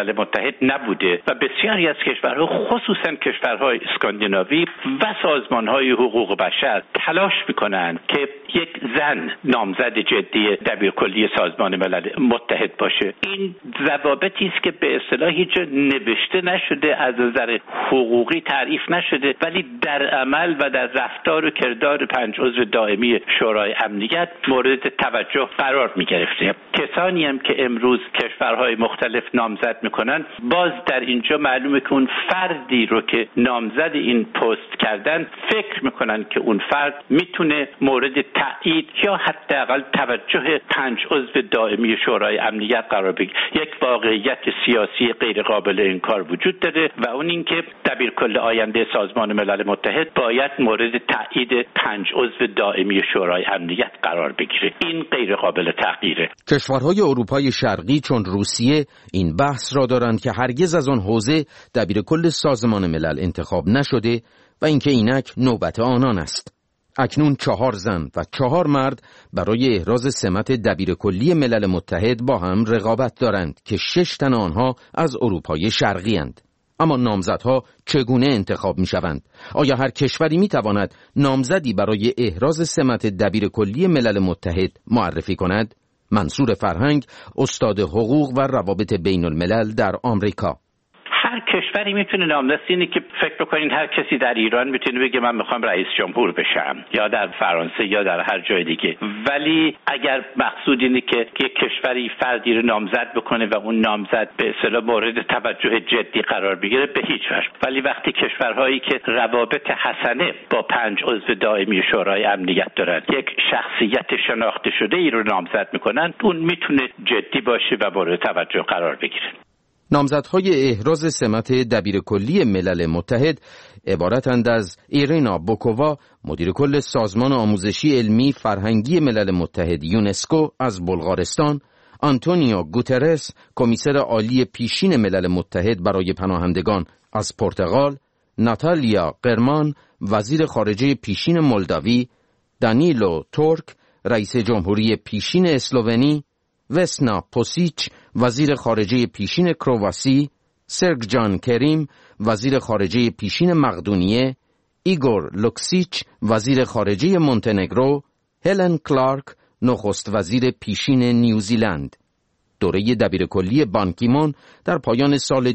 ملل متحد نبوده و بسیاری از کشورها خصوصا کشورهای اسکاندیناوی و سازمانهای حقوق بشر تلاش میکنن که یک زن نامزد جدی دبیرکلی سازمان ملل متحد باشه. این ضوابطی است که به اصطلاح هیچ جا نوشته نشده، از نظر حقوقی تعریف نشده، ولی در عمل و در رفتار و کردار 5 عضو دائمی شورای امنیت مورد توجه قرار می‌گرفته. کسانی هم که امروز کشورهای مختلف نامزد میکنن، باز در اینجا معلومه که اون فردی رو که نامزد این پست کردن فکر میکنن که اون فرد میتونه مورد تایید یا حداقل توجه 5 عضو دائمی شورای امنیت قرار بگیره. یک واقعیت سیاسی غیر قابل انکار وجود داره و اون اینکه دبیرکل آینده سازمان ملل متحد باید مورد تایید 5 عضو دائمی شورای امنیت قرار بگیره. این غیر قابل تغییره. کشورهای اروپای شرقی چون روسیه این بحث را دارند که هرگز از آن حوزه دبیرکل سازمان ملل انتخاب نشده و اینکه اینک نوبت آنان است. اکنون 4 زن و 4 مرد برای احراز سمت دبیرکلی ملل متحد با هم رقابت دارند که 6 تن آنها از اروپای شرقی اند. اما نامزدها چگونه انتخاب می شوند؟ آیا هر کشوری می تواند نامزدی برای احراز سمت دبیرکلی ملل متحد معرفی کند؟ منصور فرهنگ، استاد حقوق و روابط بین الملل در آمریکا: هر کشوری میتونه نامزد، اینه که فکر بکنین هر کسی در ایران میتونه بگه من میخوام رئیس جمهور بشم، یا در فرانسه یا در هر جای دیگه. ولی اگر مقصود اینه که یک کشوری فردی رو نامزد بکنه و اون نامزد به اصطلاح مورد توجه جدی قرار بگیره، به هیچ وجه. ولی وقتی کشورهایی که روابط حسنه با 5 عضو دائمی شورای امنیت دارن یک شخصیت شناخته شده ای رو نامزد میکنن، اون میتونه جدی باشه و مورد توجه قرار بگیره. نامزدهای احراز سمت دبیرکلی ملل متحد عبارتند از ایرینا بوکووا، مدیر کل سازمان آموزشی علمی فرهنگی ملل متحد یونسکو از بلغارستان، آنتونیو گوترس، کمیسر عالی پیشین ملل متحد برای پناهندگان از پرتغال، ناتالیا قرمان، وزیر خارجه پیشین مولداوی، دانیلو تورک، رئیس جمهوری پیشین اسلوونی، وسنا پوسیچ، وزیر خارجه پیشین کرواسی، سرگ جان کریم، وزیر خارجه پیشین مقدونیه، ایگور لوکسیچ، وزیر خارجه مونتنگرو، هلن کلارک، نخست وزیر پیشین نیوزیلند. دوره دبیرکلی بان کی مون در پایان سال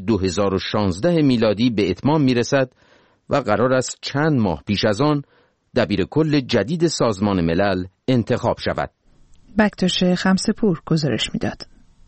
2016 میلادی به اتمام میرسد و قرار است چند ماه پیش از آن دبیرکل جدید سازمان ملل انتخاب شود. بکتاش خمسه‌پور گزارش میداد.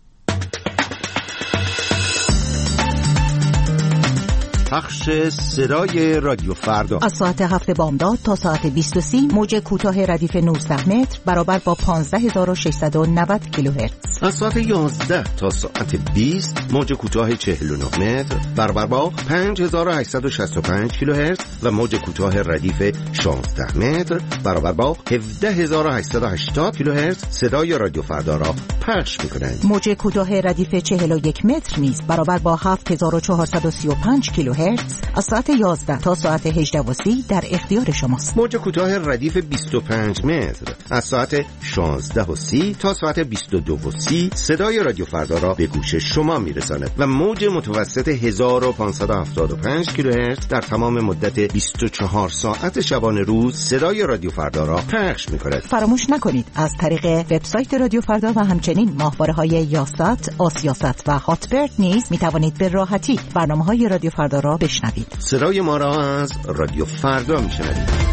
پخش صدای رادیو فردا از ساعت 7 بامداد تا ساعت 20:30 موج کوتاه ردیف 19 متر برابر با 15690 کیلوهرتز. از ساعت 11 تا ساعت 20 موج کوتاه 49 متر برابر با 5865 کیلوهرتز و موج کوتاه ردیف 16 متر برابر با 17880 کیلوهرتز صدای رادیو فردا را پخش می‌کنند. موج کوتاه ردیف 41 متر نیز برابر با 7435 کیلوهرتز از ساعت 11 تا ساعت 18:30 در اختیار شماست. موج کوتاه ردیف 25 متر از ساعت 16:30 تا ساعت 22:30 صدای رادیو فردا را به گوش شما میرساند و موج متوسط 1575 کیلوهرتز در تمام مدت 24 ساعت شبانه روز صدای رادیو فردا را پخش می‌کند. فراموش نکنید از طریق وبسایت رادیو فردا و همچنین ماهواره‌های یاست، آسیاست و هاتبرد نیز می‌توانید به راحتی برنامه‌های رادیو فردا را بشنوید. صدای ما را از رادیو فردا میشنوید.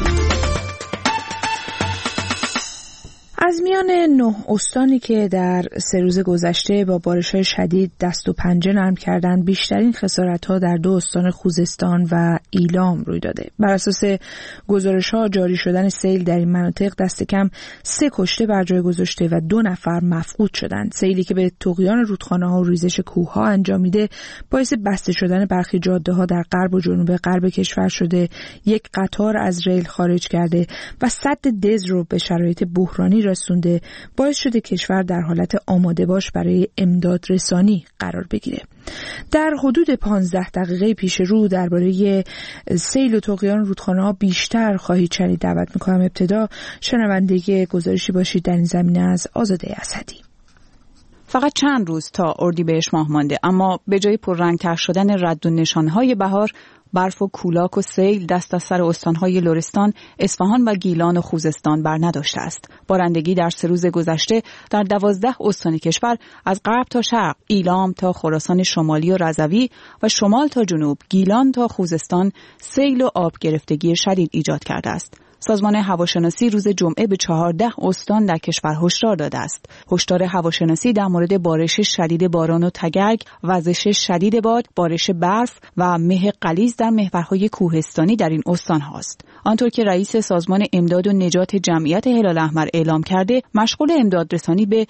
از میان 9 استانی که در 3 روز گذشته با بارش‌های شدید دست و پنجه نرم کردند، بیشترین خسارت‌ها در 2 استان خوزستان و ایلام روی داده. بر اساس گزارش‌ها جاری شدن سیل در این مناطق دست کم 3 کشته بر جای گذاشته و 2 نفر مفقود شدند. سیلی که به طغیان رودخانه‌ها و ریزش کوه‌ها انجامیده باعث بسته شدن برخی جاده‌ها در غرب و جنوب غرب کشور شده، یک قطار از ریل خارج کرده و سد دز رو به شرایط بحرانی رسونده، باعث شده کشور در حالت آماده باش برای امداد رسانی قرار بگیره. در حدود 15 دقیقه پیش رو درباره سیل و طغیان رودخانه‌ها بیشتر خواهید شنید. دعوت می‌کنم ابتدا شنونده گزارشی باشید در این زمینه از آزاده اسدی. فقط چند روز تا اردیبهشت ماه مانده، اما به جای پررنگ‌تر شدن رد و نشانهای بهار، برف و کولاک و سیل دست از سر استانهای لرستان، اصفهان و گیلان و خوزستان بر نداشته است. بارندگی در 3 روز گذشته در 12 استان کشور از غرب تا شرق، ایلام تا خراسان شمالی و رضوی و شمال تا جنوب، گیلان تا خوزستان، سیل و آب گرفتگی شدید ایجاد کرده است. سازمان هواشناسی روز جمعه به 14 استان در کشور هشدار داده است. هشدار هواشناسی در مورد بارش شدید باران و تگرگ، وزش شدید باد، بارش برف و مه غلیظ در محورهای کوهستانی در این استان هاست. آنطور که رئیس سازمان امداد و نجات جمعیت هلال احمر اعلام کرده، مشغول امداد رسانی به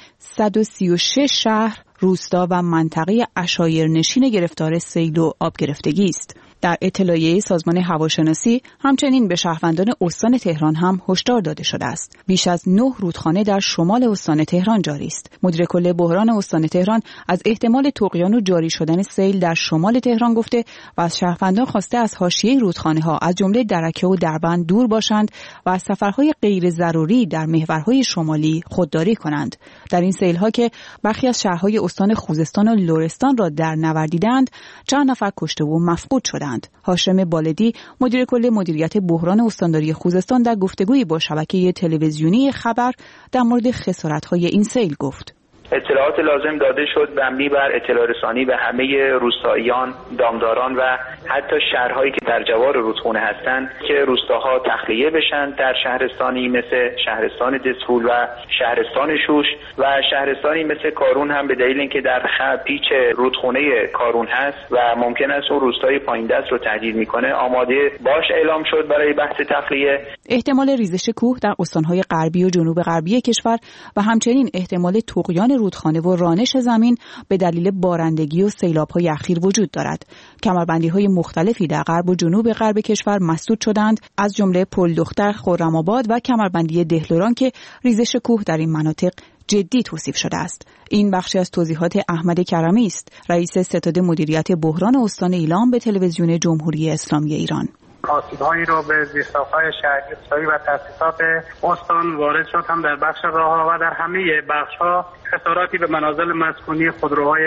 136 شهر، روستا و منطقه عشایرنشین گرفتار سیل و آب گرفتگی است. در اطلاعیه سازمان هواشناسی همچنین به شهروندان استان تهران هم هشدار داده شده است. بیش از 9 رودخانه در شمال استان تهران جاری است. مدیر کل بحران استان تهران از احتمال طغیان و جاری شدن سیل در شمال تهران گفته و از شهروندان خواسته از حاشیه رودخانه‌ها از جمله درکه و دربند دور باشند و از سفرهای غیر ضروری در محورهای شمالی خودداری کنند. در این سیل‌ها که برخی از شهرهای استان خوزستان و لرستان را در نوردیدند، چند نفر کشته و مفقود شدند. هاشم بالدی، مدیر کل مدیریت بحران استانداری خوزستان، در گفتگویی با شبکه تلویزیونی خبر در مورد خسارت‌های این سیل گفت: اطلاعات لازم داده شد مبنی بر اطلاع رسانی به همه روستاییان، دامداران و حتی شهرهایی که در جوار رودخونه هستند که روستاها تخلیه بشن در شهرستانی مثل شهرستان دسفول و شهرستان شوش و شهرستانی مثل کارون هم به دلیل اینکه در پیچ رودخونه کارون هست و ممکن است اون روستای پایین دست رو تهدید میکنه، آماده باش اعلام شد برای بحث تخلیه. احتمال ریزش کوه در استانهای غربی و جنوب غربی کشور و همچنین احتمال طغیان رودخانه و رانش زمین به دلیل بارندگی و سیلاب‌های اخیر وجود دارد. کمربندی‌های مختلفی در غرب و جنوب غرب کشور مسدود شدند، از جمله پل دختر، خرم‌آباد و کمربندی دهلوران که ریزش کوه در این مناطق جدی توصیف شده است. این بخشی از توضیحات احمد کرمی است، رئیس ستاد مدیریت بحران استان ایلام به تلویزیون جمهوری اسلامی ایران. آسیب‌هایی را به زیرساخت‌های شهری و تأسیسات استان وارد شد، هم در بخش راه‌ها و در همه بخش‌ها خساراتی به منازل مسکونی، خودروهای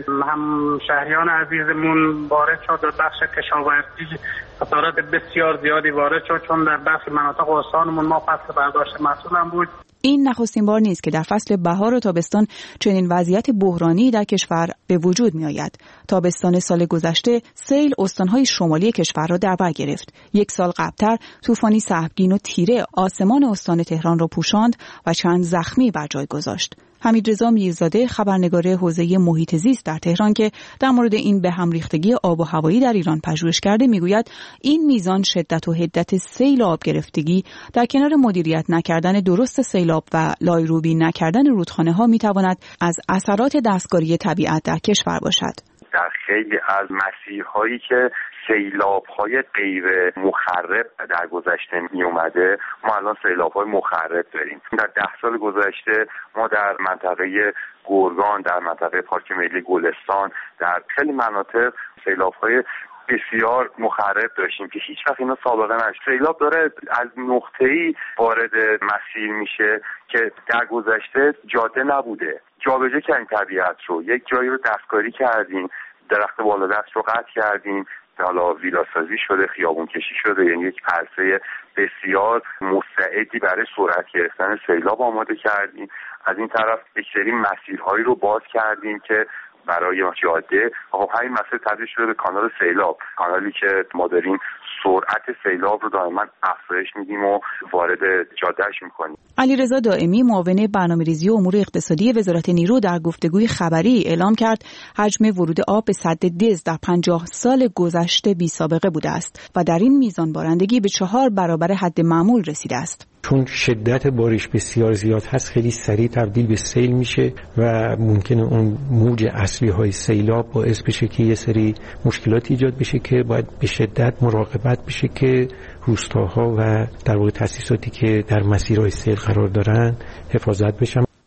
هم شهریان عزیزمون وارد شد. در بخش کشاورزی خسارات بسیار زیادی وارد شد، چون در بخش مناطق استانمون ما فصل برداشت محصول هم بود. این نخستین بار نیست که در فصل بهار و تابستان چنین وضعیت بحرانی در کشور به وجود می آید. تابستان سال گذشته سیل استانهای شمالی کشور را در بر گرفت. 1 سال قبلتر طوفانی سهمگین و تیره آسمان استان تهران را پوشاند و چند زخمی بر جای گذاشت. حمیدرضا میرزاده، خبرنگار حوزه محیط زیست در تهران که در مورد این به هم ریختگی آب و هوایی در ایران پژوهش کرده، میگوید این میزان شدت و حدت سیل و آب گرفتگی در کنار مدیریت نکردن درست سیلاب و لایروبی نکردن رودخانه‌ها میتواند از اثرات دستکاری طبیعت در کشور باشد. در خیلی از مسیرهایی که سیلاب‌های غیر مخرب در گذشته می اومده، ما الان سیلاب‌های مخرب داریم. در 10 سال گذشته ما در منطقه گرگان، در منطقه پارک ملی گلستان، در خیلی مناطق سیلاب‌های بسیار مخرب داشتیم که هیچ وقت اینا سابقه نشد. سیلاب داره از نقطه‌ای وارد مسیر میشه که در گذشته جاده نبوده. جابجا کردیم طبیعت رو، یک جایی رو دستکاری کردیم، درخت بالا دست رو قطع کردیم، حالا ویلاسازی شده، خیابون کشی شده، یعنی یک عرصه بسیار مستعدی برای سرعت گرفتن سیلاب آماده کردیم. از این طرف یک سری مسیرهایی رو باز کردیم که برای جاده، خب همین مسیر تبدیل شده به کانال سیلاب، کانالی که ما داریم سرعت سیلاب رو دائما افزایش میدیم و وارد جادهش میکنیم. علیرضا دائمی، معاون برنامه‌ریزی و امور اقتصادی وزارت نیرو، در گفتگوی خبری اعلام کرد حجم ورود آب به سد دز در 50 سال گذشته بی‌سابقه بوده است و در این میزان بارندگی به 4 برابر حد معمول رسیده است. چون شدت بارش بسیار زیاد هست، خیلی سریع تبدیل به سیل میشه و ممکنه اون موج اصلی های سیلاب باعث بشه که یه سری مشکلات ایجاد بشه که باید به شدت مراقبت بشه که روستاها و در واقع تأسیساتی که در مسیرهای سیل قرار دارن حفاظت بشن.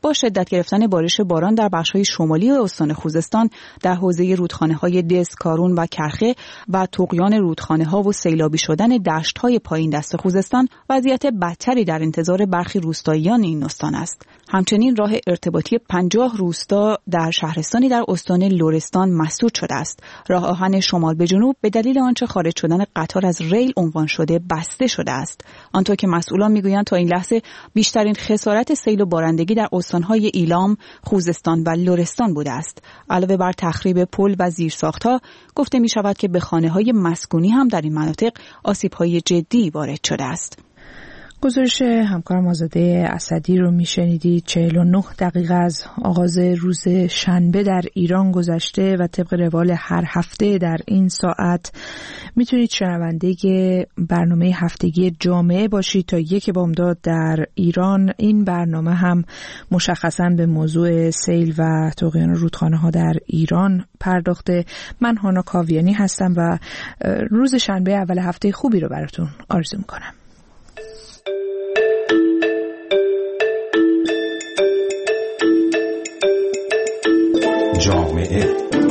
با شدت گرفتن بارش باران در بخش‌های شمالی استان خوزستان در حوزه رودخانه‌های دز، کارون و کرخه و طغیان رودخانه‌ها و سیلابی شدن دشت‌های پایین دست خوزستان، وضعیت بدتری در انتظار برخی روستاییان این استان است. همچنین راه ارتباطی 50 روستا در شهرستانی در استان لرستان مسدود شده است. راه آهن شمال به جنوب به دلیل آنچه خارج شدن قطار از ریل عنوان شده بسته شده است. آنطور که مسئولان میگویند تا این لحظه بیشترین خسارت سیل و بارندگی در استان‌های ایلام، خوزستان و لرستان بوده است. علاوه بر تخریب پل و زیرساخت‌ها، گفته می‌شود که به خانه‌های مسکونی هم در این مناطق آسیب‌های جدی وارد شده است. گزارش همکارم آزاده اسدی رو میشنیدید. 49 دقیقه از آغاز روز شنبه در ایران گذشته و طبق روال هر هفته در این ساعت میتونید شنونده برنامه هفتگی جامعه باشید تا 1 بامداد در ایران. این برنامه هم مشخصاً به موضوع سیل و طغیان رودخانه ها در ایران پرداخته. من هانا کاویانی هستم و روز شنبه اول هفته خوبی رو براتون آرزو میکنم. جامعه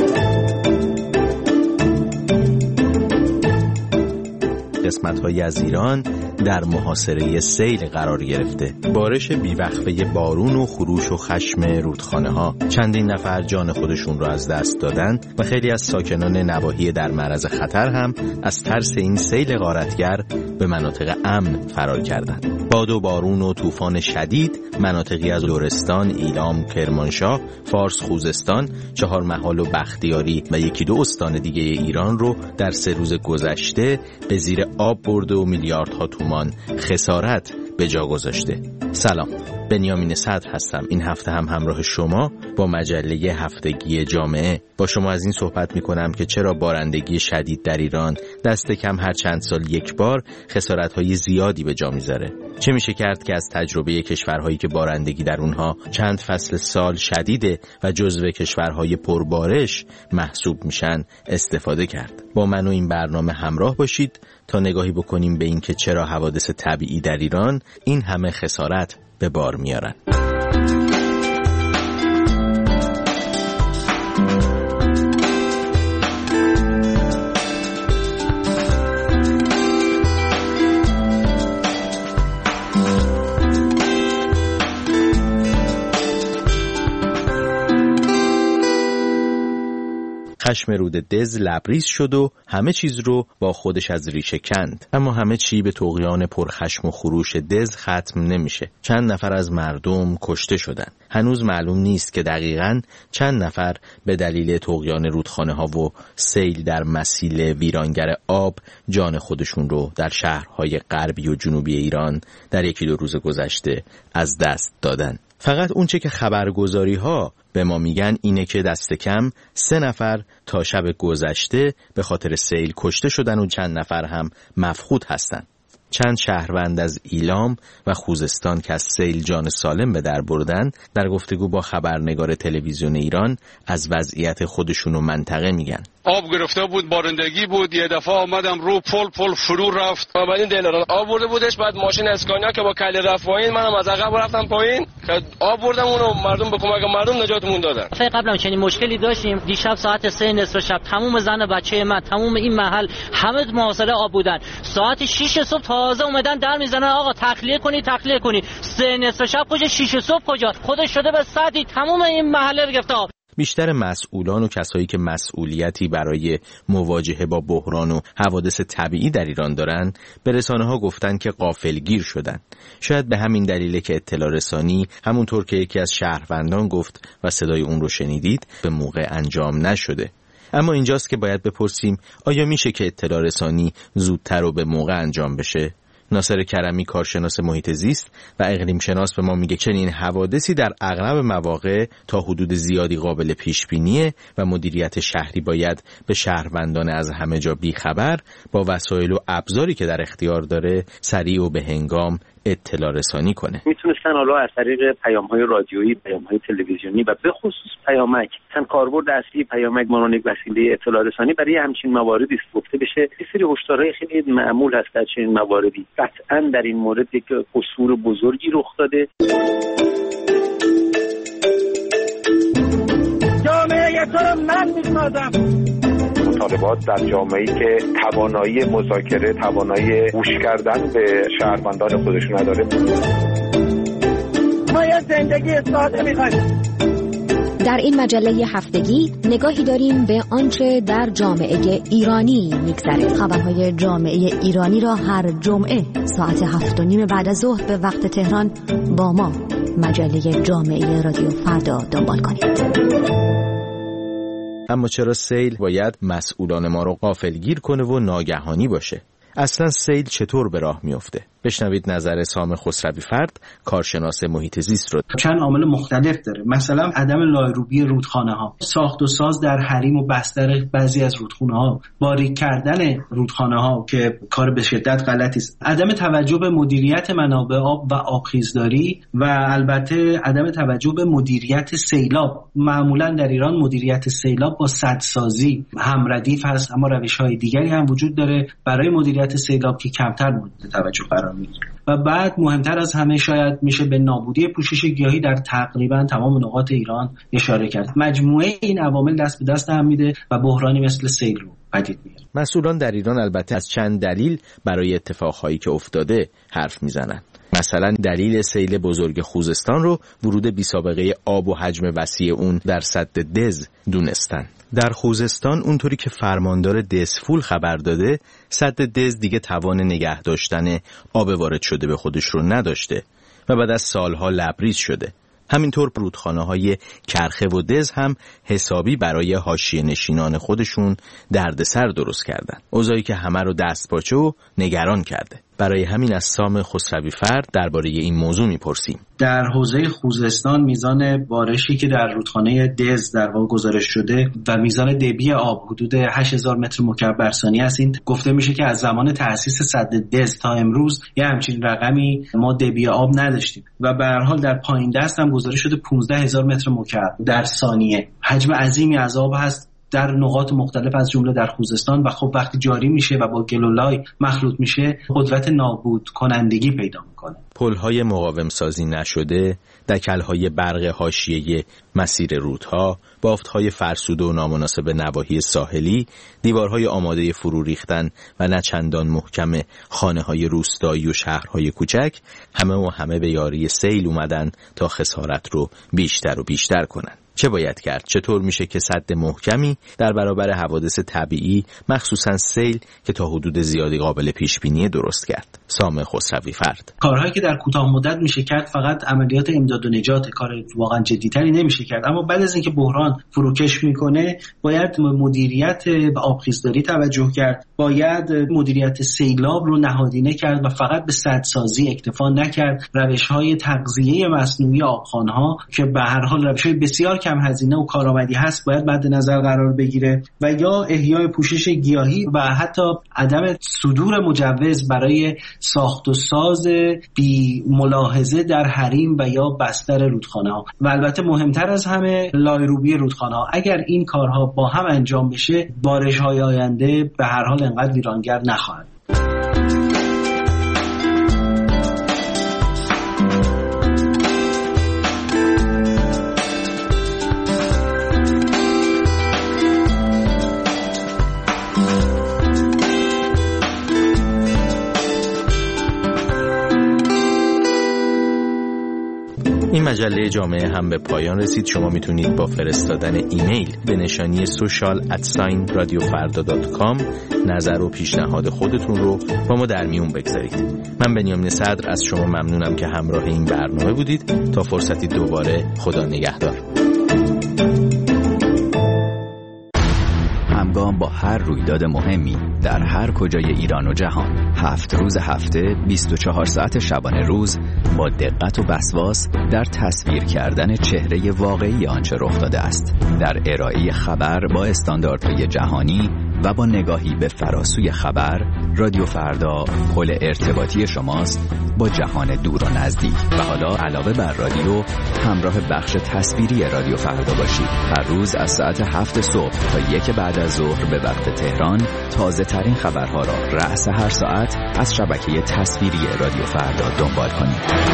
قسمت‌هایی از ایران در محاصره سیل قرار گرفته. بارش بیوقفه بارون و خروش و خشم رودخانه‌ها چندین نفر جان خودشون را از دست دادن و خیلی از ساکنان نواحی در معرض خطر هم از ترس این سیل غارتگر به مناطق امن فرار کردند. باد و بارون و طوفان شدید مناطقی از لرستان، ایلام، کرمانشاه، فارس، خوزستان، چهارمحال و بختیاری و 1-2 استان دیگه ایران رو در 3 روز گذشته به زیر آب برده و میلیاردها تومان خسارت به جا گذاشته. سلام، بنیامین صدر هستم. این هفته هم همراه شما با مجله هفتگی جامعه با شما از این صحبت میکنم که چرا بارندگی شدید در ایران دست کم هر چند سال یک بار خسارت‌های زیادی به جا میذاره. چه میشه کرد که از تجربه کشورهایی که بارندگی در اونها چند فصل سال شدیده و جزو کشورهای پربارش محسوب میشن استفاده کرد. با من و این برنامه همراه باشید تا نگاهی بکنیم به این که چرا حوادث طبیعی در ایران این همه خسارت به بار میارن. خشم رود دز لبریز شد و همه چیز رو با خودش از ریشه کند. اما همه چی به طغیان پرخشم و خروش دز ختم نمیشه. چند نفر از مردم کشته شدن. هنوز معلوم نیست که دقیقاً چند نفر به دلیل طغیان رودخانه ها و سیل در مسیل ویرانگر آب جان خودشون رو در شهرهای غربی و جنوبی ایران در 1-2 روز گذشته از دست دادن. فقط اونچه که خبرگزاری ها به ما میگن اینه که دست کم 3 نفر تا شب گذشته به خاطر سیل کشته شدن و چند نفر هم مفقود هستن. چند شهروند از ایلام و خوزستان که از سیل جان سالم به در بردن در گفتگو با خبرنگار تلویزیون ایران از وضعیت خودشون و منطقه میگن. آب گرفته بود، بارندگی بود، یه دفعه آمدم رو پل فرو رفت. بعد دلارا آب برده بودش، بعد ماشین اسکانیا که با کله رفت پایین، منم از عقب رفتم پایین که آب بردم اونو مردم به کمک مردم نجاتمون دادن. قبلا چنین مشکلی داشتیم. دیشب ساعت 3 نصف شب تمام زن و بچه من، تمام این محل همه محاصره آب بودن. ساعت 6 صبح تازه اومدن در میزنن آقا تخلیه کنی. 3 نصف شب کجا، 6 صبح کجا؟ خودش شده به ساعتی تمام این محله گرفته آب. بیشتر مسئولان و کسایی که مسئولیتی برای مواجهه با بحران و حوادث طبیعی در ایران دارن به رسانه‌ها گفتن که غافلگیر شدن. شاید به همین دلیله که اطلاع رسانی همونطور که یکی از شهروندان گفت و صدای اون رو شنیدید به موقع انجام نشده. اما اینجاست که باید بپرسیم آیا میشه که اطلاع رسانی زودتر و به موقع انجام بشه؟ ناصر کرمی کارشناس محیط زیست و اقلیم شناس به ما میگه چنین حوادثی در اغلب مواقع تا حدود زیادی قابل پیش بینیه و مدیریت شهری باید به شهروندان از همه جا بیخبر با وسایل و ابزاری که در اختیار داره سریع و به هنگام اطلاع رسانی کنه. میتونستن حالا از طریق پیام‌های رادیویی، پیام‌های تلویزیونی و به خصوص پیامک، مثلا کاربرد اصلی پیامک مانند یک وسیله اطلاع رسانی برای همچین مواردی گفته بشه. یه سری هشدارهای خیلی معمول هست در چنین مواردی. قطعاً در این مورد یک قصور بزرگی رخ داده. من میسازم. مطالبات در جامعه‌ای که توانایی مذاکره، توانایی گوش کردن به شهروندان خودشون نداره. ما یه زندگی ساده می‌خوایم. در این مجله هفتگی نگاهی داریم به آنچه در جامعه ایرانی می‌گذره. خبرهای جامعه ایرانی را هر جمعه ساعت 7:30 بعد از ظهر به وقت تهران با ما مجله جامعه رادیو فردا دنبال کنید. اما چرا سیل باید مسئولان ما رو غافلگیر کنه و ناگهانی باشه؟ اصلا سیل چطور به راه میفته؟ بشنوید نظر سام خسروی فرد، کارشناس محیط زیست رو. چند عامل مختلف داره. مثلا عدم لایروبی رودخانه ها، ساخت و ساز در حریم و بستر بعضی از رودخانه ها، باریک کردن رودخانه ها که کار به شدت غلطی است، عدم توجه به مدیریت منابع آب و آبخیزداری و البته عدم توجه به مدیریت سیلاب. معمولا در ایران مدیریت سیلاب با سدسازی هم ردیف هست، اما روش‌های دیگری هم وجود داره برای مدیریت سیلاب که کمتر مورد توجه قرار میگیره. و بعد مهمتر از همه شاید میشه به نابودی پوشش گیاهی در تقریبا تمام نقاط ایران اشاره کرد. مجموعه این عوامل دست به دست هم میده و بحرانی مثل سیل رو پدید میاره. مسئولان در ایران البته از چند دلیل برای اتفاقهایی که افتاده حرف میزنن. مثلا دلیل سیل بزرگ خوزستان رو ورود بی‌سابقه آب و حجم وسیع اون در سد دز دونستن. در خوزستان اونطوری که فرماندار دزفول خبر داده، سد دز دیگه توان نگه داشتن آب وارد شده به خودش رو نداشته و بعد از سالها لبریز شده. همینطور رودخانه‌های کرخه و دز هم حسابی برای حاشیه نشینان خودشون دردسر درست کردن. اوضاعی که همه رو دستپاچه و نگران کرده. برای همین از سام خسروی فرد درباره این موضوع میپرسیم. در حوزه خوزستان میزان بارشی که در رودخانه دز در واقع گزارش شده و میزان دبی آب حدود 8000 متر مکعب بر ثانیه است. این گفته میشه که از زمان تأسیس سد دز تا امروز یه همچین رقمی ما دبی آب نداشتیم و به هر حال در پایین دست هم گزارش شده 15000 متر مکعب در ثانیه. حجم عظیمی از آب هست در نقاط مختلف از جمله در خوزستان و خب وقتی جاری میشه و با گلولای مخلوط میشه قدرت نابود کنندگی پیدا میکنه. پل‌های مقاوم سازی نشده، دکل‌های برق حاشیه مسیر رودها، بافت‌های فرسوده و نامناسب نواحی ساحلی، دیوارهای آماده فرو ریختن و نه چندان محکم خانه‌های روستایی و شهرهای کوچک، همه به یاری سیل اومدن تا خسارت رو بیشتر و بیشتر کنن. چه باید کرد؟ چطور میشه که سد محکمی در برابر حوادث طبیعی مخصوصا سیل که تا حدود زیادی قابل پیش بینی درست کرد؟ سام خسروی فرد. کارهایی که در کوتاه مدت میشه کرد فقط عملیات امداد و نجات، کار واقعا جدی‌تری نمیشه کرد. اما بعد از اینکه بحران فروکش میکنه باید مدیریت آبخیزداری توجه کرد، باید مدیریت سیلاب رو نهادینه کرد و فقط به سدسازی اکتفا نکرد. روش‌های تغذیه مصنوعی آبخوان‌ها که به هر حال روش‌های بسیار کم هزینه و کارآمدی هست باید مد نظر قرار بگیره و یا احیای پوشش گیاهی و حتی عدم صدور مجوز برای ساخت و ساز بی ملاحظه در حریم و یا بستر رودخانه ها و البته مهمتر از همه لایروبی رودخانه ها. اگر این کارها با هم انجام بشه بارش های آینده به هر حال انقدر ویرانگر نخواهد. این مجله جامعه هم به پایان رسید. شما میتونید با فرستادن ایمیل به نشانی social@radiofarda.com نظر و پیشنهاد خودتون رو با ما در میون بگذارید. من بنیامین صدر از شما ممنونم که همراه این برنامه بودید. تا فرصتی دوباره، خدا نگهدار. همگام با هر رویداد مهمی در هر کجای ایران و جهان، 7 روز هفته 24 ساعت شبانه روز با دقت و وسواس در تصویر کردن چهره واقعی آنچه رخ داده است، در ارائه خبر با استانداردهای جهانی و با نگاهی به فراسوی خبر. رادیو فردا پل ارتباطی شماست با جهان دور و نزدیک. و حالا علاوه بر رادیو، همراه بخش تصویری رادیو فردا باشید. هر روز از ساعت 7 صبح تا 1 بعد از ظهر به وقت تهران تازه ترین خبرها را رأس هر ساعت از شبکه تصویری رادیو فردا دنبال کنید.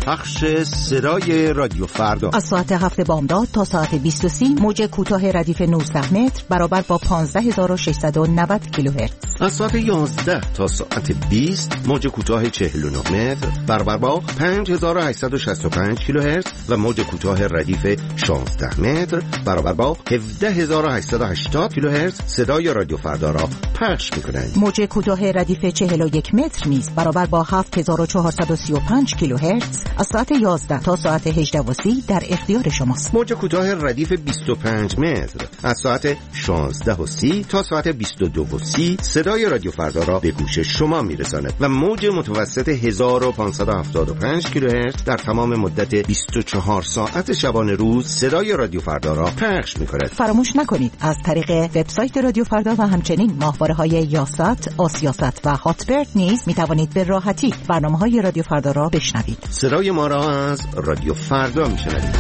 پخش صدای رادیو فردا از ساعت 7 بامداد تا ساعت 20:30 موج کوتاه ردیف 19 متر برابر با 15690 کیلوهرتز. از ساعت 11 تا ساعت 20 موج کوتاه 49 متر برابر با 5865 کیلوهرتز و موج کوتاه ردیف 16 متر برابر با 17880 کیلوهرتز صدای رادیو فردا را پخش می‌کنند. موج کوتاه ردیف 41 متر نیز برابر با 7435 کیلوهرتز از ساعت 11 تا ساعت 18:30 در اختیار شماست. موج کوتاه ردیف 25 متر از ساعت 16:30 تا ساعت 22:30 صدای رادیو فردا را به گوش شما میرساند و موج متوسط 1575 کیلوهرتز در تمام مدت 24 ساعت شبانه روز صدای رادیو فردا را پخش می‌کند. فراموش نکنید از طریق وبسایت رادیو فردا و همچنین ماهواره‌های یاست، آسیاست و هاتبرد نیز می‌توانید به راحتی برنامه‌های رادیو فردا را بشنوید. صدای ما را از رادیو فردا میشنوید.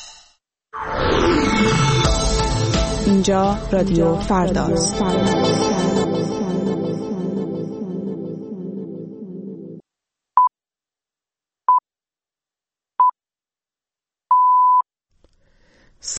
اینجا رادیو فرداست.